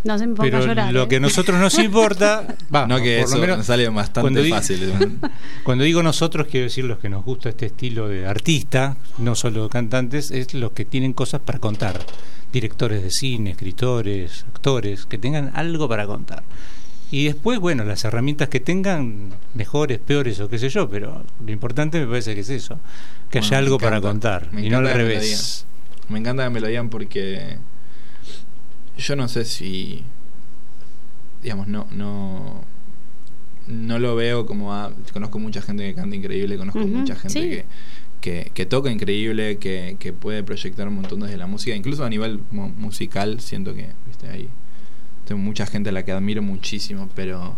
No se me ponga Pero a llorar. lo ¿eh? que a nosotros nos importa, va, No, que por eso lo menos, me sale bastante cuando digo- fácil. Cuando digo nosotros, quiero decir los que nos gusta este estilo de artista, no solo cantantes, es los que tienen cosas para contar. Directores de cine, escritores, actores, que tengan algo para contar. Y después, bueno, las herramientas que tengan, mejores, peores o qué sé yo, pero lo importante me parece que es eso, que Bueno, haya me algo encanta. para contar, Me y no al encanta que me lo revés. Me encanta que me lo digan porque yo no sé si, digamos, no no no lo veo como a, conozco mucha gente que canta increíble, conozco Ujú, mucha gente sí. que, que que toca increíble, que, que puede proyectar un montón desde la música, incluso a nivel mu- musical siento que, viste, ahí tengo mucha gente a la que admiro muchísimo, pero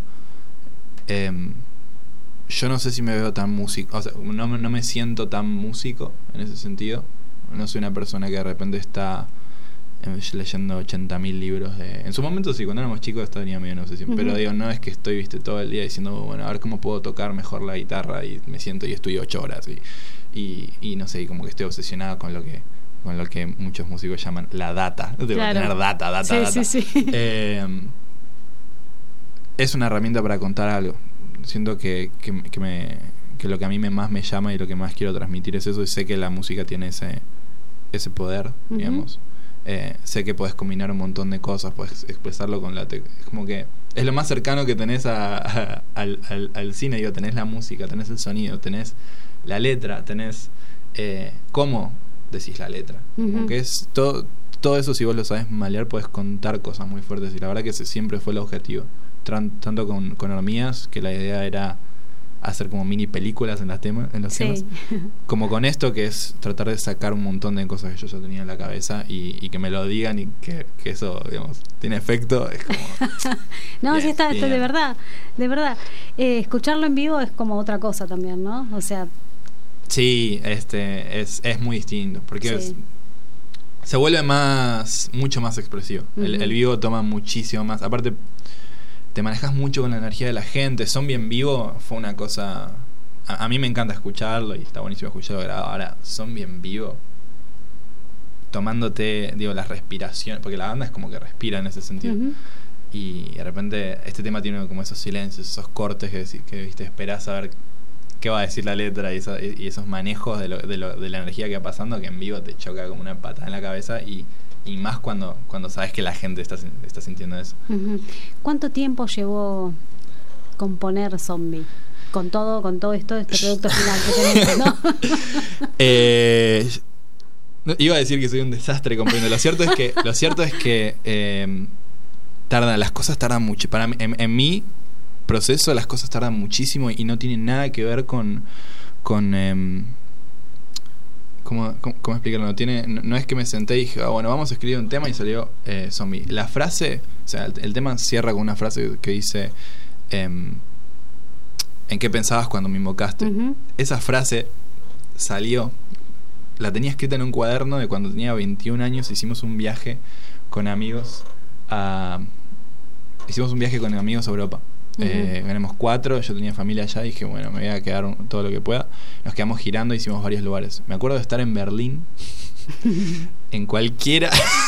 em, yo no sé si me veo tan músico, o sea, no, me- no me siento tan músico en ese sentido. No soy una persona que de repente está eh, leyendo ochenta mil libros de... En su momento sí, cuando éramos chicos tenía medio una obsesión, Ujú. pero digo, no es que estoy, viste, todo el día diciendo, bueno, a ver cómo puedo tocar mejor la guitarra, y me siento y estudio ocho horas y, y, y no sé, y como que estoy obsesionado con lo que con lo que muchos músicos llaman la data. Debo Claro. tener data, data, Sí, data. sí, sí. Eh, es una herramienta para contar algo. Siento que, que, que me que lo que a mí me más me llama y lo que más quiero transmitir es eso, y sé que la música tiene ese ese poder, Ujú. digamos. Eh, sé que puedes combinar un montón de cosas, puedes expresarlo con la... Te- es como que es lo más cercano que tenés a, a- al, al, al cine, digo, tenés la música, tenés el sonido, tenés la letra, tenés eh, cómo decís la letra. Como Ujú. que es todo, todo eso, si vos lo sabes malear, podés contar cosas muy fuertes, y la verdad que ese siempre fue el objetivo. Tran- tanto con, con Hormigas, que la idea era hacer como mini películas en, las tema, en los temas, Sí. como con esto, que es tratar de sacar un montón de cosas que yo ya tenía en la cabeza, y, y que me lo digan, y que, que eso, digamos, tiene efecto. Es como... No, Bien, sí está, está de bien. verdad, de verdad. Eh, escucharlo en vivo es como otra cosa también, ¿no? O sea, Sí, este es, es muy distinto, porque Sí. es- se vuelve más, mucho más expresivo. el, Ujú. el vivo toma muchísimo más. Aparte, te manejas mucho con la energía de la gente. Zombie en vivo fue una cosa... A, a mí me encanta escucharlo y está buenísimo escucharlo grabado. Ahora, Zombie en vivo, tomándote, digo, las respiraciones, porque la banda es como que respira en ese sentido. ujú. Y de repente este tema tiene como esos silencios, esos cortes que, decí- que viste, esperás a ver qué va a decir la letra, y, esa- y esos manejos de, lo, de, lo, de la energía que va pasando, que en vivo te choca como una patada en la cabeza, y, y más cuando, cuando sabes que la gente está, sin- está sintiendo eso. Ujú. ¿Cuánto tiempo llevó componer Zombie? Con todo, con todo esto, este producto final que tenemos, ¿no? Eh, no, iba a decir que soy un desastre componiendo. Lo cierto es que, lo cierto es que eh, tarda, las cosas tardan mucho. Para mí, en, en mi proceso las cosas tardan muchísimo, y no tienen nada que ver con con eh, ¿cómo, cómo, cómo explicarlo? No tiene, no, no es que me senté y dije, ah, bueno, vamos a escribir un tema y salió eh, Zombie. La frase, o sea, el, el tema cierra con una frase que dice em, ¿en qué pensabas cuando me invocaste? Ujú. Esa frase salió, la tenía escrita en un cuaderno de cuando tenía veintiún años. Hicimos un viaje con amigos a, hicimos un viaje con amigos a Europa. Ujú. Eh, éramos cuatro, yo tenía familia allá, y dije, bueno, me voy a quedar un- todo lo que pueda. Nos quedamos girando, hicimos varios lugares. Me acuerdo de estar en Berlín, en cualquiera.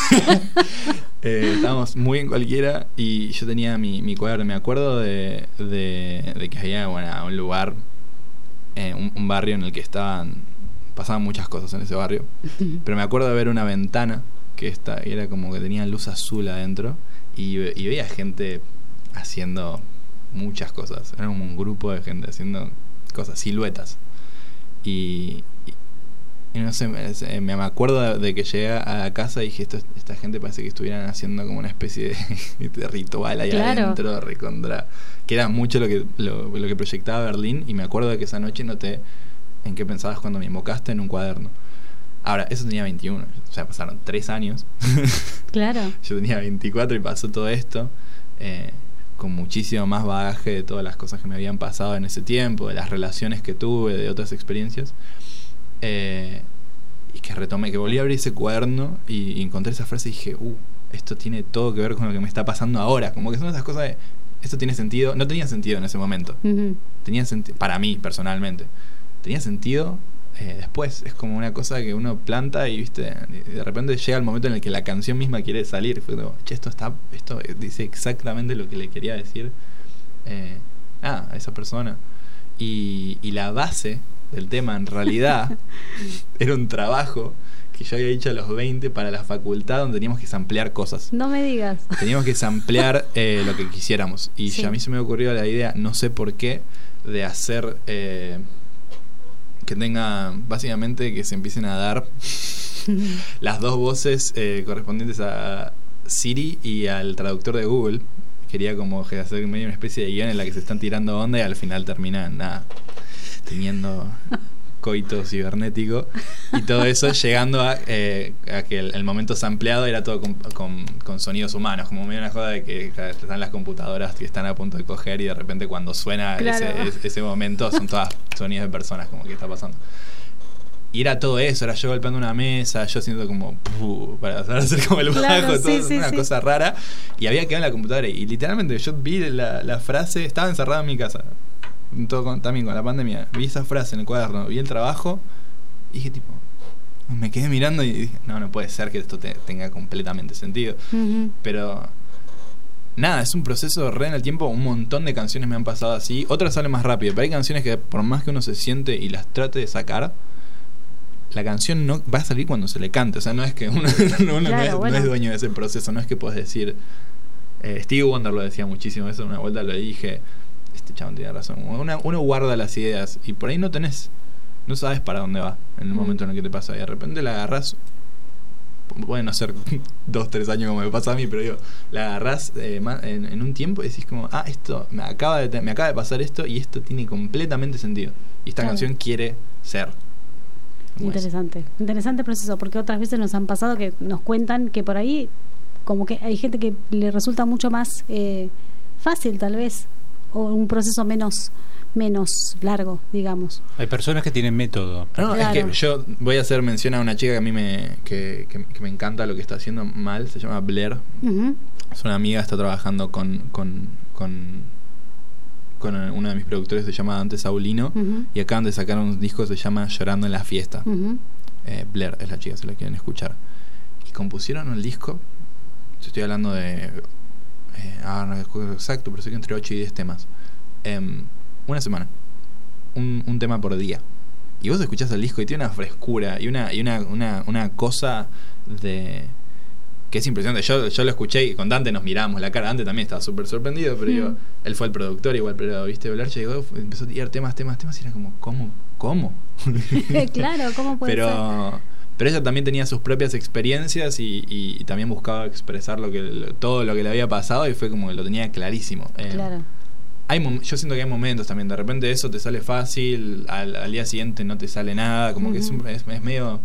Eh, estábamos muy en cualquiera, y yo tenía mi, mi cuaderno. Me acuerdo de, de, de que había, bueno, un lugar, eh, un, un barrio en el que estaban, pasaban muchas cosas en ese barrio, pero me acuerdo de ver una ventana que esta, era como que tenía luz azul adentro, y, ve- y veía gente haciendo muchas cosas. Era como un grupo de gente haciendo cosas, siluetas, y, y- y no sé, me, me acuerdo de, de que llegué a la casa y dije, esto, esta gente parece que estuvieran haciendo como una especie de, de ritual ahí Claro. adentro, recontra, que era mucho lo que lo, lo que proyectaba Berlín. Y me acuerdo de que esa noche noté en qué pensabas cuando me invocaste en un cuaderno. Ahora, eso tenía veintiuno, o sea, pasaron tres años. Claro. Yo tenía veinticuatro y pasó todo esto, eh, con muchísimo más bagaje de todas las cosas que me habían pasado en ese tiempo, de las relaciones que tuve, de otras experiencias. Eh, y que retomé, que volví a abrir ese cuaderno y, y encontré esa frase y dije, uh, esto tiene todo que ver con lo que me está pasando ahora. Como que son esas cosas de, esto tiene sentido. No tenía sentido en ese momento. Ujú. Tenía sentido, para mí personalmente, tenía sentido eh, después. Es como una cosa que uno planta y, viste, y de repente llega el momento en el que la canción misma quiere salir. Fue como, che, esto está, esto dice exactamente lo que le quería decir eh, ah, a esa persona. Y, y la base del tema en realidad era un trabajo que yo había hecho a los veinte para la facultad, donde teníamos que samplear cosas. No me digas. Teníamos que samplear eh, lo que quisiéramos. Y Sí. ya a mí se me ocurrió la idea, no sé por qué, de hacer eh, que tenga, básicamente, que se empiecen a dar las dos voces eh, correspondientes a Siri y al traductor de Google. Quería como hacer medio una especie de guión en la que se están tirando onda y al final terminan nada, teniendo coito cibernético y todo eso, llegando a, eh, a que el, el momento sampleado era todo con, con, con sonidos humanos, como medio una joda de que están las computadoras que están a punto de coger y de repente cuando suena Claro. ese, ese, ese momento son todas sonidos de personas, como que está pasando. Y era todo eso, era yo golpeando una mesa, yo haciendo como puh, para hacer como el bajo, Claro, todo, sí, sí, una sí. cosa rara. Y había quedado en la computadora. Y literalmente yo vi la, la frase, estaba encerrado en mi casa, todo con, también con la pandemia. Vi esa frase en el cuaderno, vi el trabajo y dije tipo, me quedé mirando y dije, no, no puede ser que esto te, tenga completamente sentido. Ujú. Pero nada, es un proceso re en el tiempo. Un montón de canciones me han pasado así. Otras salen más rápido, pero hay canciones que por más que uno se siente y las trate de sacar, la canción no va a salir cuando se le cante. O sea, no es que uno, uno no, Claro, es, bueno. no es dueño de ese proceso. No es que puedes decir eh, Stevie Wonder lo decía muchísimo eso. Una vuelta lo dije, este chabón tiene razón. Una, uno guarda las ideas y por ahí no tenés, no sabes para dónde va en el Mm. momento en el que te pasa y de repente la agarrás. Pueden no ser dos, tres años como me pasa a mí, pero digo, la agarrás eh, ma- en, en un tiempo y decís como, ah, esto me acaba de te- me acaba de pasar esto y esto tiene completamente sentido y esta Claro. canción quiere ser como eso. Interesante, interesante proceso, porque otras veces nos han pasado que nos cuentan que por ahí como que hay gente que le resulta mucho más eh, fácil tal vez, o un proceso menos menos largo, digamos. Hay personas que tienen método. No, Claro. es que yo voy a hacer mención a una chica que a mí me que, que, que me encanta lo que está haciendo mal, se llama Blair. Ujú. Es una amiga, está trabajando con con, con, con uno de mis productores, se llama Dante Saulino, Ujú. y acaban de sacar un disco que se llama Llorando en la Fiesta. Ujú. eh, Blair es la chica, si la quieren escuchar. Y compusieron el disco, yo estoy hablando de eh, ah, no recuerdo exacto, pero sé que entre ocho y diez temas. Em, una semana, un, un tema por día. Y vos escuchás el disco y tiene una frescura y una y una, una, una cosa de que es impresionante. Yo, yo lo escuché y con Dante nos miramos la cara. Dante también estaba súper sorprendido, pero Mm. digo, él fue el productor igual, pero viste, Blair llegó, fue- empezó a tirar temas, temas, temas y era como, ¿cómo? ¿Cómo? Claro, ¿cómo puede ser? pero pero ella también tenía sus propias experiencias y, y, y también buscaba expresar lo que lo- todo lo que le había pasado y fue como que lo tenía clarísimo. Eh, Claro. hay mom- yo siento que hay momentos también, de repente eso te sale fácil, al, al día siguiente no te sale nada, como que es, un- Ujú. es, es medio...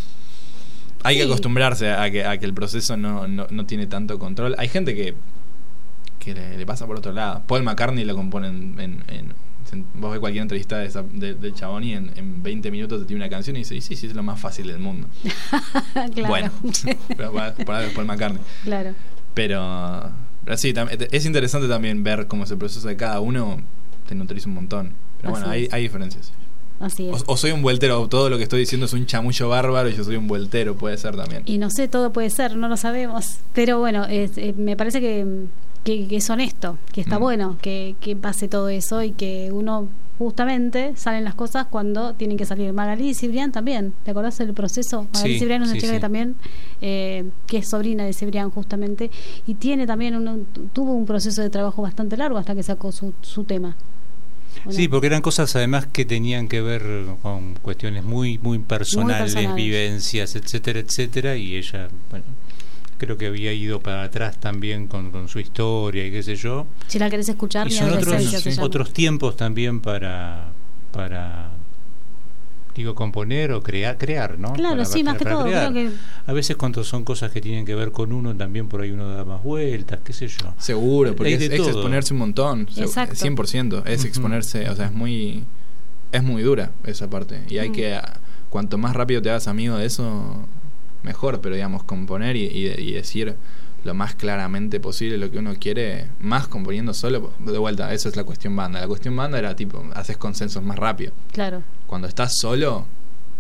Hay que Sí. acostumbrarse a que, a que el proceso no, no, no tiene tanto control. Hay gente que, que le, le pasa por otro lado. Paul McCartney lo compone en... en, en- en- vos ves cualquier entrevista de esa, de- del chabón y en, en veinte minutos te tiene una canción y dice, "Y sí, sí, es lo más fácil del mundo." Claro. Bueno, pero para, para Paul McCartney. Claro. Pero, pero sí, tam- es interesante también ver cómo es el proceso de cada uno. Te nutrís un montón. Pero bueno, Así hay, es. hay diferencias. Así es. O, o soy un vueltero, o todo lo que estoy diciendo es un chamullo bárbaro y yo soy un vueltero, puede ser también. Y no sé, todo puede ser, no lo sabemos. Pero bueno, es- eh, me parece que, que, que es honesto, que está Mm. bueno que, que pase todo eso y que uno justamente salen las cosas cuando tienen que salir. Magalí Cibrián también, ¿te acordás del proceso? Magalí Sí, Cibrián es una sí, chica sí. que también, eh, que es sobrina de Cibrián justamente, y tiene también un, tuvo un proceso de trabajo bastante largo hasta que sacó su, su tema. ¿O no? Sí, porque eran cosas además que tenían que ver con cuestiones muy muy personales, personales. vivencias, etcétera, etcétera, y ella, bueno, creo que había ido para atrás también con, con su historia y qué sé yo. Si la querés escuchar, Y Mi son Adolescencia otros, se llama. otros tiempos también para para digo componer o crear crear, ¿no? Claro, Para- sí, más que para todo, crear. creo que A veces cuando son cosas que tienen que ver con uno, también por ahí uno da más vueltas, qué sé yo. Seguro, porque Hay es, de es todo. exponerse un montón. se- Exacto. cien por ciento. Es Ujú. exponerse, o sea, es muy es muy dura esa parte. Y hay Mm. que, cuanto más rápido te hagas amigo de eso, mejor. Pero digamos, componer y, y, y decir lo más claramente posible lo que uno quiere, más componiendo solo, de vuelta, esa es la cuestión banda. La cuestión banda era tipo, haces consensos más rápido. claro. Cuando estás solo,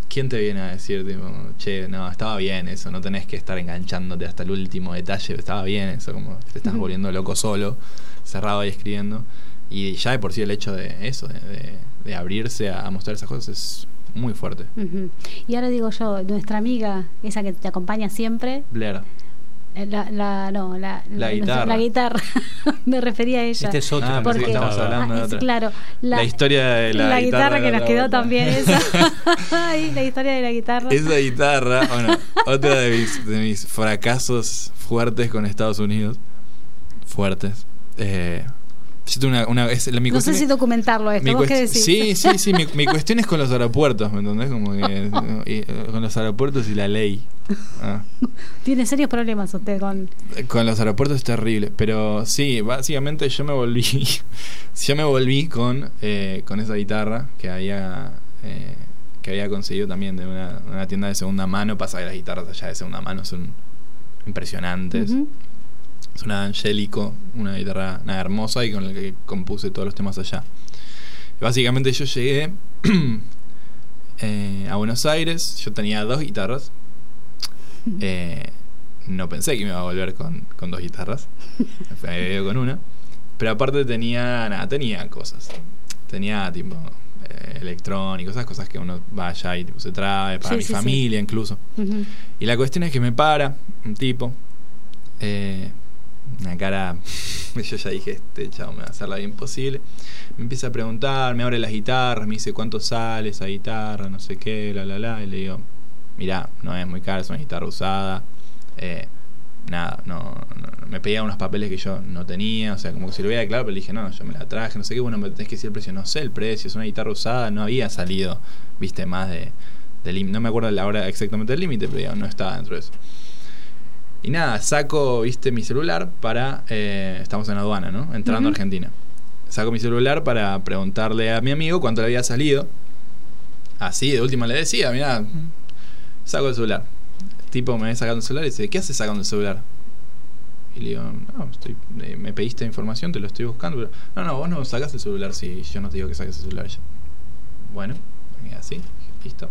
¿quién te viene a decir, tipo, che, no, estaba bien eso, no tenés que estar enganchándote hasta el último detalle, estaba bien eso, como te estás volviendo loco solo, cerrado ahí escribiendo? Y ya de por sí el hecho de eso, de, de, de abrirse a, a mostrar esas cosas es muy fuerte. Uh-huh. Y ahora digo yo, nuestra amiga, esa que te acompaña siempre, Blair. La, la, no, la, la, la guitarra. La guitarra. Me refería a ella. Este es otro. Ah, porque estamos hablando ah, de otra. Claro, la, la historia de la, la guitarra, guitarra que nos quedó vuelta. también esa. Ay, la historia de la guitarra. Esa guitarra, bueno, otra de mis, de mis fracasos fuertes con Estados Unidos. Fuertes. Eh, yo tengo una, una, es, la, mi no sé si documentarlo esto, ¿vos qué decís? Sí, sí, sí, mi, mi cuestión es con los aeropuertos, ¿me entendés? Como que y, con los aeropuertos y la ley. Ah. Tiene serios problemas usted con... Con los aeropuertos es terrible, pero sí, básicamente yo me volví yo me volví con eh, con esa guitarra que había eh, que había conseguido también de una, una tienda de segunda mano. Pasa que las guitarras allá de segunda mano son impresionantes. Uh-huh. Es una Angélico, una guitarra una hermosa y con la que compuse todos los temas allá. Y básicamente yo llegué eh, a Buenos Aires, yo tenía dos guitarras. Eh, no pensé que me iba a volver con, con dos guitarras. Me iba con una. Pero aparte tenía nada, tenía cosas. Tenía tipo eh, electrónico, esas cosas que uno va allá y tipo, se trae para sí, mi sí, familia sí. incluso. Uh-huh. Y la cuestión es que me para un tipo, eh, una cara, yo ya dije, este chavo me va a hacer la vida imposible. Me empieza a preguntar, me abre las guitarras, me dice cuánto sale esa guitarra, no sé qué, la la la, y le digo, mirá, no es muy cara, es una guitarra usada, eh, nada, no, no, me pedía unos papeles que yo no tenía, o sea, como que se lo veía claro, pero le dije, no, yo me la traje, no sé qué, bueno, me tenés que decir el precio, no sé el precio, es una guitarra usada, no había salido, viste, más de, de límite, no me acuerdo la hora exactamente del límite, pero digamos, no estaba dentro de eso. Y nada, saco, viste, mi celular para, eh, estamos en aduana, ¿no? Entrando uh-huh. a Argentina. Saco mi celular para preguntarle a mi amigo cuánto le había salido. Así, de última le decía, mirá, saco el celular. El tipo me ve sacando el celular y dice, ¿qué haces sacando el celular? Y le digo, no, estoy, me pediste información, te lo estoy buscando. Pero, no, no, vos no sacás el celular si yo no te digo que saques el celular ya. Bueno, así, listo.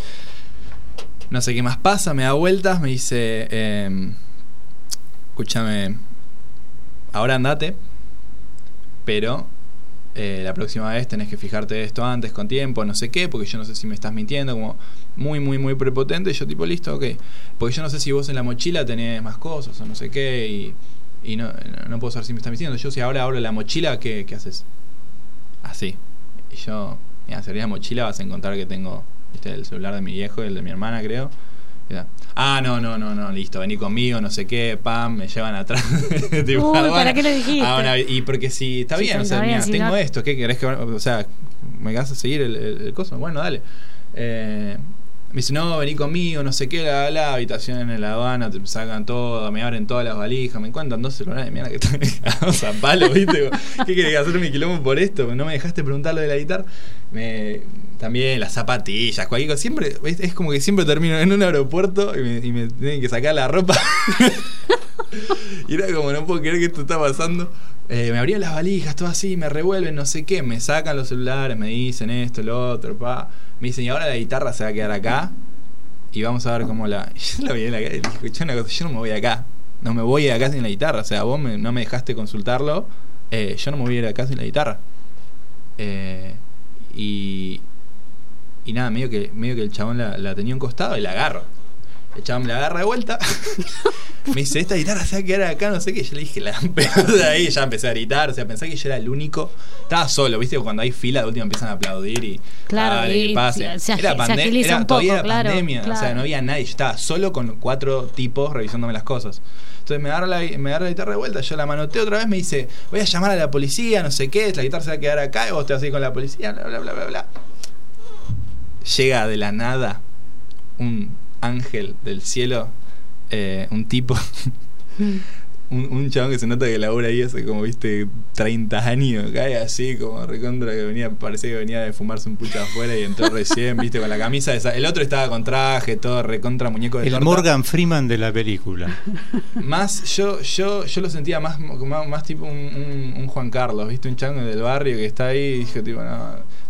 No sé qué más pasa, me da vueltas, me dice, eh, escúchame, ahora andate, pero eh, la próxima vez tenés que fijarte esto antes, con tiempo, no sé qué, porque yo no sé si me estás mintiendo, como muy, muy, muy prepotente. Y yo tipo, listo, ok, porque yo no sé si vos en la mochila tenés más cosas o no sé qué, y, y no, no puedo saber si me estás mintiendo. Yo si ahora abro la mochila, ¿qué, qué haces? Así. Y yo, mira, si abrís la mochila vas a encontrar que tengo... ¿Viste? El celular de mi viejo y el de mi hermana, creo. Ah, no, no, no, no, listo, vení conmigo, no sé qué, pam, me llevan atrás. Tipo, Uy, bueno, ¿para qué lo dijiste? Ah, bueno, y porque si está sí, bien, o sea, mira, si tengo no... esto, ¿qué querés que, o sea, me vas a seguir el, el, el coso? Bueno, dale. Eh, me dice, no, vení conmigo, no sé qué, la, la habitación en la aduana, te sacan todo, me abren todas las valijas, me encuentran dos celulares, mira que están cagados a palo, ¿viste? ¿Qué querés hacer mi quilombo por esto? No me dejaste preguntar lo de la guitarra. Me, también las zapatillas, cualquier cosa, siempre, es, es como que siempre termino en un aeropuerto y me, y me tienen que sacar la ropa. Y era como, no puedo creer que esto está pasando. Eh, me abrían las valijas, todo así, me revuelven, no sé qué, me sacan los celulares, me dicen esto, lo otro, pa. Me dicen, y ahora la guitarra se va a quedar acá y vamos a ver cómo la... Yo la vi en la cara y le dije, escuchá una cosa, yo no me voy de acá, no me voy de acá sin la guitarra, o sea, vos me, no me dejaste consultarlo, eh, yo no me voy a ir de acá sin la guitarra. Eh, y y nada, medio que medio que el chabón la, la tenía a un costado y la agarro. El chabón me la agarra de vuelta. Me dice, esta guitarra se va a quedar acá, no sé qué. Yo le dije, la de ahí, ya empecé a gritar, o sea, pensé que yo era el único. Estaba solo, viste, cuando hay fila de última empiezan a aplaudir y claro, dale, y que pase. Se, era se pande- agiliza era, un todavía poco, era claro, pandemia, claro. O sea, no había nadie, yo estaba solo con cuatro tipos revisándome las cosas. Entonces me agarra la, me agarra la guitarra de vuelta, yo la manoteo otra vez, me dice, voy a llamar a la policía, no sé qué, la guitarra se va a quedar acá y vos te vas a ir con la policía, bla, bla, bla, bla, bla. Llega de la nada un ángel del cielo, eh, un tipo, un, un chabón que se nota que labura ahí hace como, viste, treinta años, cae así como recontra que venía, parecía que venía de fumarse un pucho afuera y entró recién, viste, con la camisa de esa, el otro estaba con traje, todo recontra muñeco de el torta. Morgan Freeman de la película. Más, yo, yo, yo lo sentía más, más, más tipo un, un, un Juan Carlos, viste, un chango del barrio que está ahí y dije tipo, no,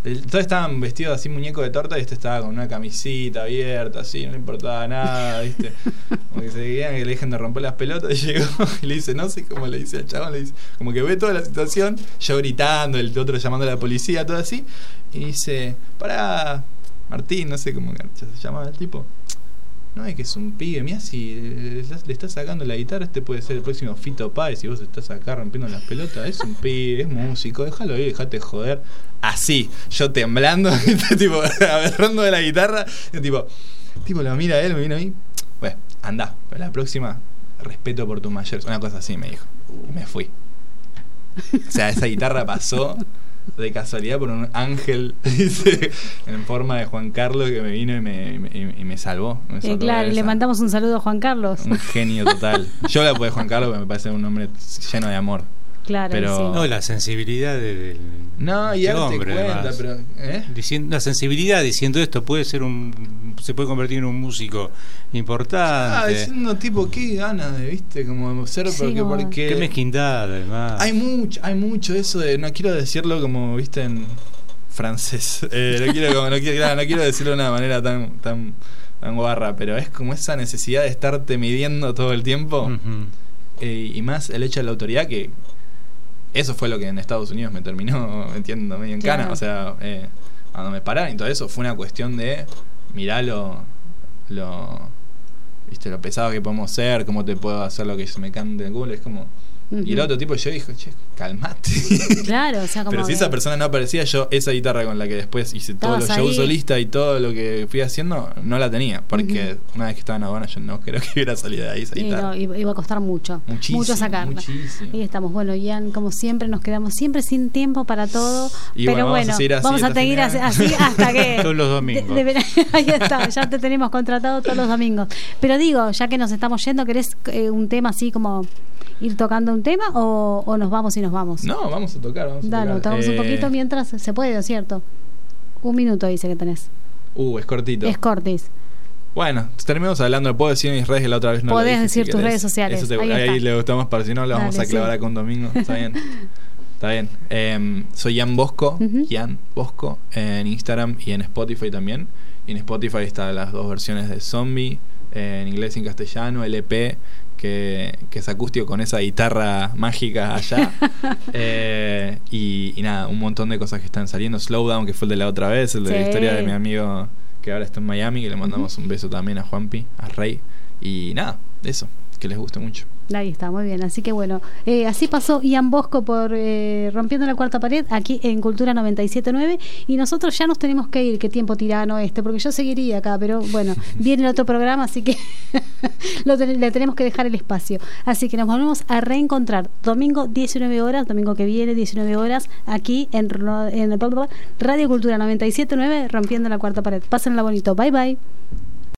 el- todos estaban vestidos así, muñeco de torta, y este estaba con una camisita abierta, así, no le importaba nada, ¿viste? Como que se veían que le dejen de romper las pelotas, y llegó y le dice, no sé cómo le dice al chabón, le dice, como que ve toda la situación, yo gritando, el otro llamando a la policía, todo así, y dice, pará, Martín, no sé cómo se llamaba el tipo. No, es que es un pibe, mirá, si le, le estás sacando la guitarra, este puede ser el próximo Fito Páez, y vos estás acá rompiendo las pelotas, es un pibe, es músico, déjalo ir, dejate joder. Así, yo temblando, tipo, agarrando de la guitarra, y tipo, tipo lo mira a él, me mira a mí, bueno, andá, pero la próxima, respeto por tus mayores, una cosa así me dijo, y me fui. O sea, esa guitarra pasó de casualidad por un ángel dice, en forma de Juan Carlos que me vino y me, y me, y me salvó. Me Eh, claro, le mandamos un saludo a Juan Carlos. Un genio total. Yo la pude Juan Carlos porque me parece un hombre lleno de amor. Claro, pero sí. No, la sensibilidad de- del No, y este darte hombre, cuenta, además. pero ¿eh? Diciendo, la sensibilidad diciendo esto puede ser un se puede convertir en un músico Ah, importante. diciendo tipo qué ganas de, viste, como ser Sí, porque no. porque Qué mezquindad, además. hay mucho, hay mucho eso de, no quiero decirlo como, viste, en francés. Eh, no quiero como, no quiero, claro, no quiero decirlo de una manera tan tan tan guarra, pero es como esa necesidad de estarte midiendo todo el tiempo. Ujú. Eh, y más el hecho de la autoridad, que eso fue lo que en Estados Unidos me terminó metiendo medio en Claro. cana. O sea, eh, cuando me pararon y todo eso, fue una cuestión de mirá lo, lo, viste, lo pesado que podemos ser, cómo te puedo hacer lo que se me cante el culo. Es como. Ujú. Y el otro tipo, yo dije, che, calmate. Claro, o sea, como Pero si que- esa persona no aparecía, yo esa guitarra con la que después hice todos los Estabas shows ahí. solistas y todo lo que fui haciendo, no la tenía. Porque una vez que estaba en Habana, yo no creo que hubiera salido de ahí esa y guitarra. no, iba iba a costar mucho, Muchísimo, mucho sacarla. muchísimo. Ahí estamos. Bueno, Ian, como siempre, nos quedamos siempre sin tiempo para todo. Y pero bueno, vamos a bueno, seguir así vamos a hasta seguir fin de así, año. así hasta que. Todos los domingos. de- de- ahí está, ya te tenemos contratado todos los domingos. Pero digo, ya que nos estamos yendo, ¿querés eh, un tema así como ir tocando un tema o, o nos vamos y nos vamos? No, vamos a tocar, vamos a Dale, tocar. tocamos un Eh, poquito mientras se puede, ¿no es cierto? Un minuto dice que tenés. Uh, es cortito. Es cortis. Bueno, terminamos hablando. Puedo decir mis redes que la otra vez no lo Podés dije, decir si tus querés. redes sociales, Eso te- ahí ahí está. le gustamos para si no, lo vamos Dale, a clavar sí. acá un domingo. Está bien. Está bien. Eh, soy Ian Bosco. Ujú. Ian Bosco. En Instagram y en Spotify también. Y en Spotify están las dos versiones de Zombie. eh, en inglés y en castellano. El E P. Que, que es acústico con esa guitarra mágica allá. eh, y, y nada, un montón de cosas que están saliendo. Slowdown, que fue el de la otra vez. El de la Sí. historia de mi amigo que ahora está en Miami, que le mandamos un beso también a Juanpi, a Rey. Y nada, eso, que les guste mucho. Ahí está, muy bien. Así que bueno, eh, así pasó Ian Bosco por eh, Rompiendo la Cuarta Pared aquí en Cultura noventa y siete punto nueve y nosotros ya nos tenemos que ir. Qué tiempo tirano este, porque yo seguiría acá, pero bueno, viene el otro programa, así que lo ten- le tenemos que dejar el espacio. Así que nos volvemos a reencontrar domingo diecinueve horas, domingo que viene diecinueve horas, aquí en, ro- en Radio Cultura noventa y siete punto nueve Rompiendo la Cuarta Pared. Pásenla bonito. Bye bye.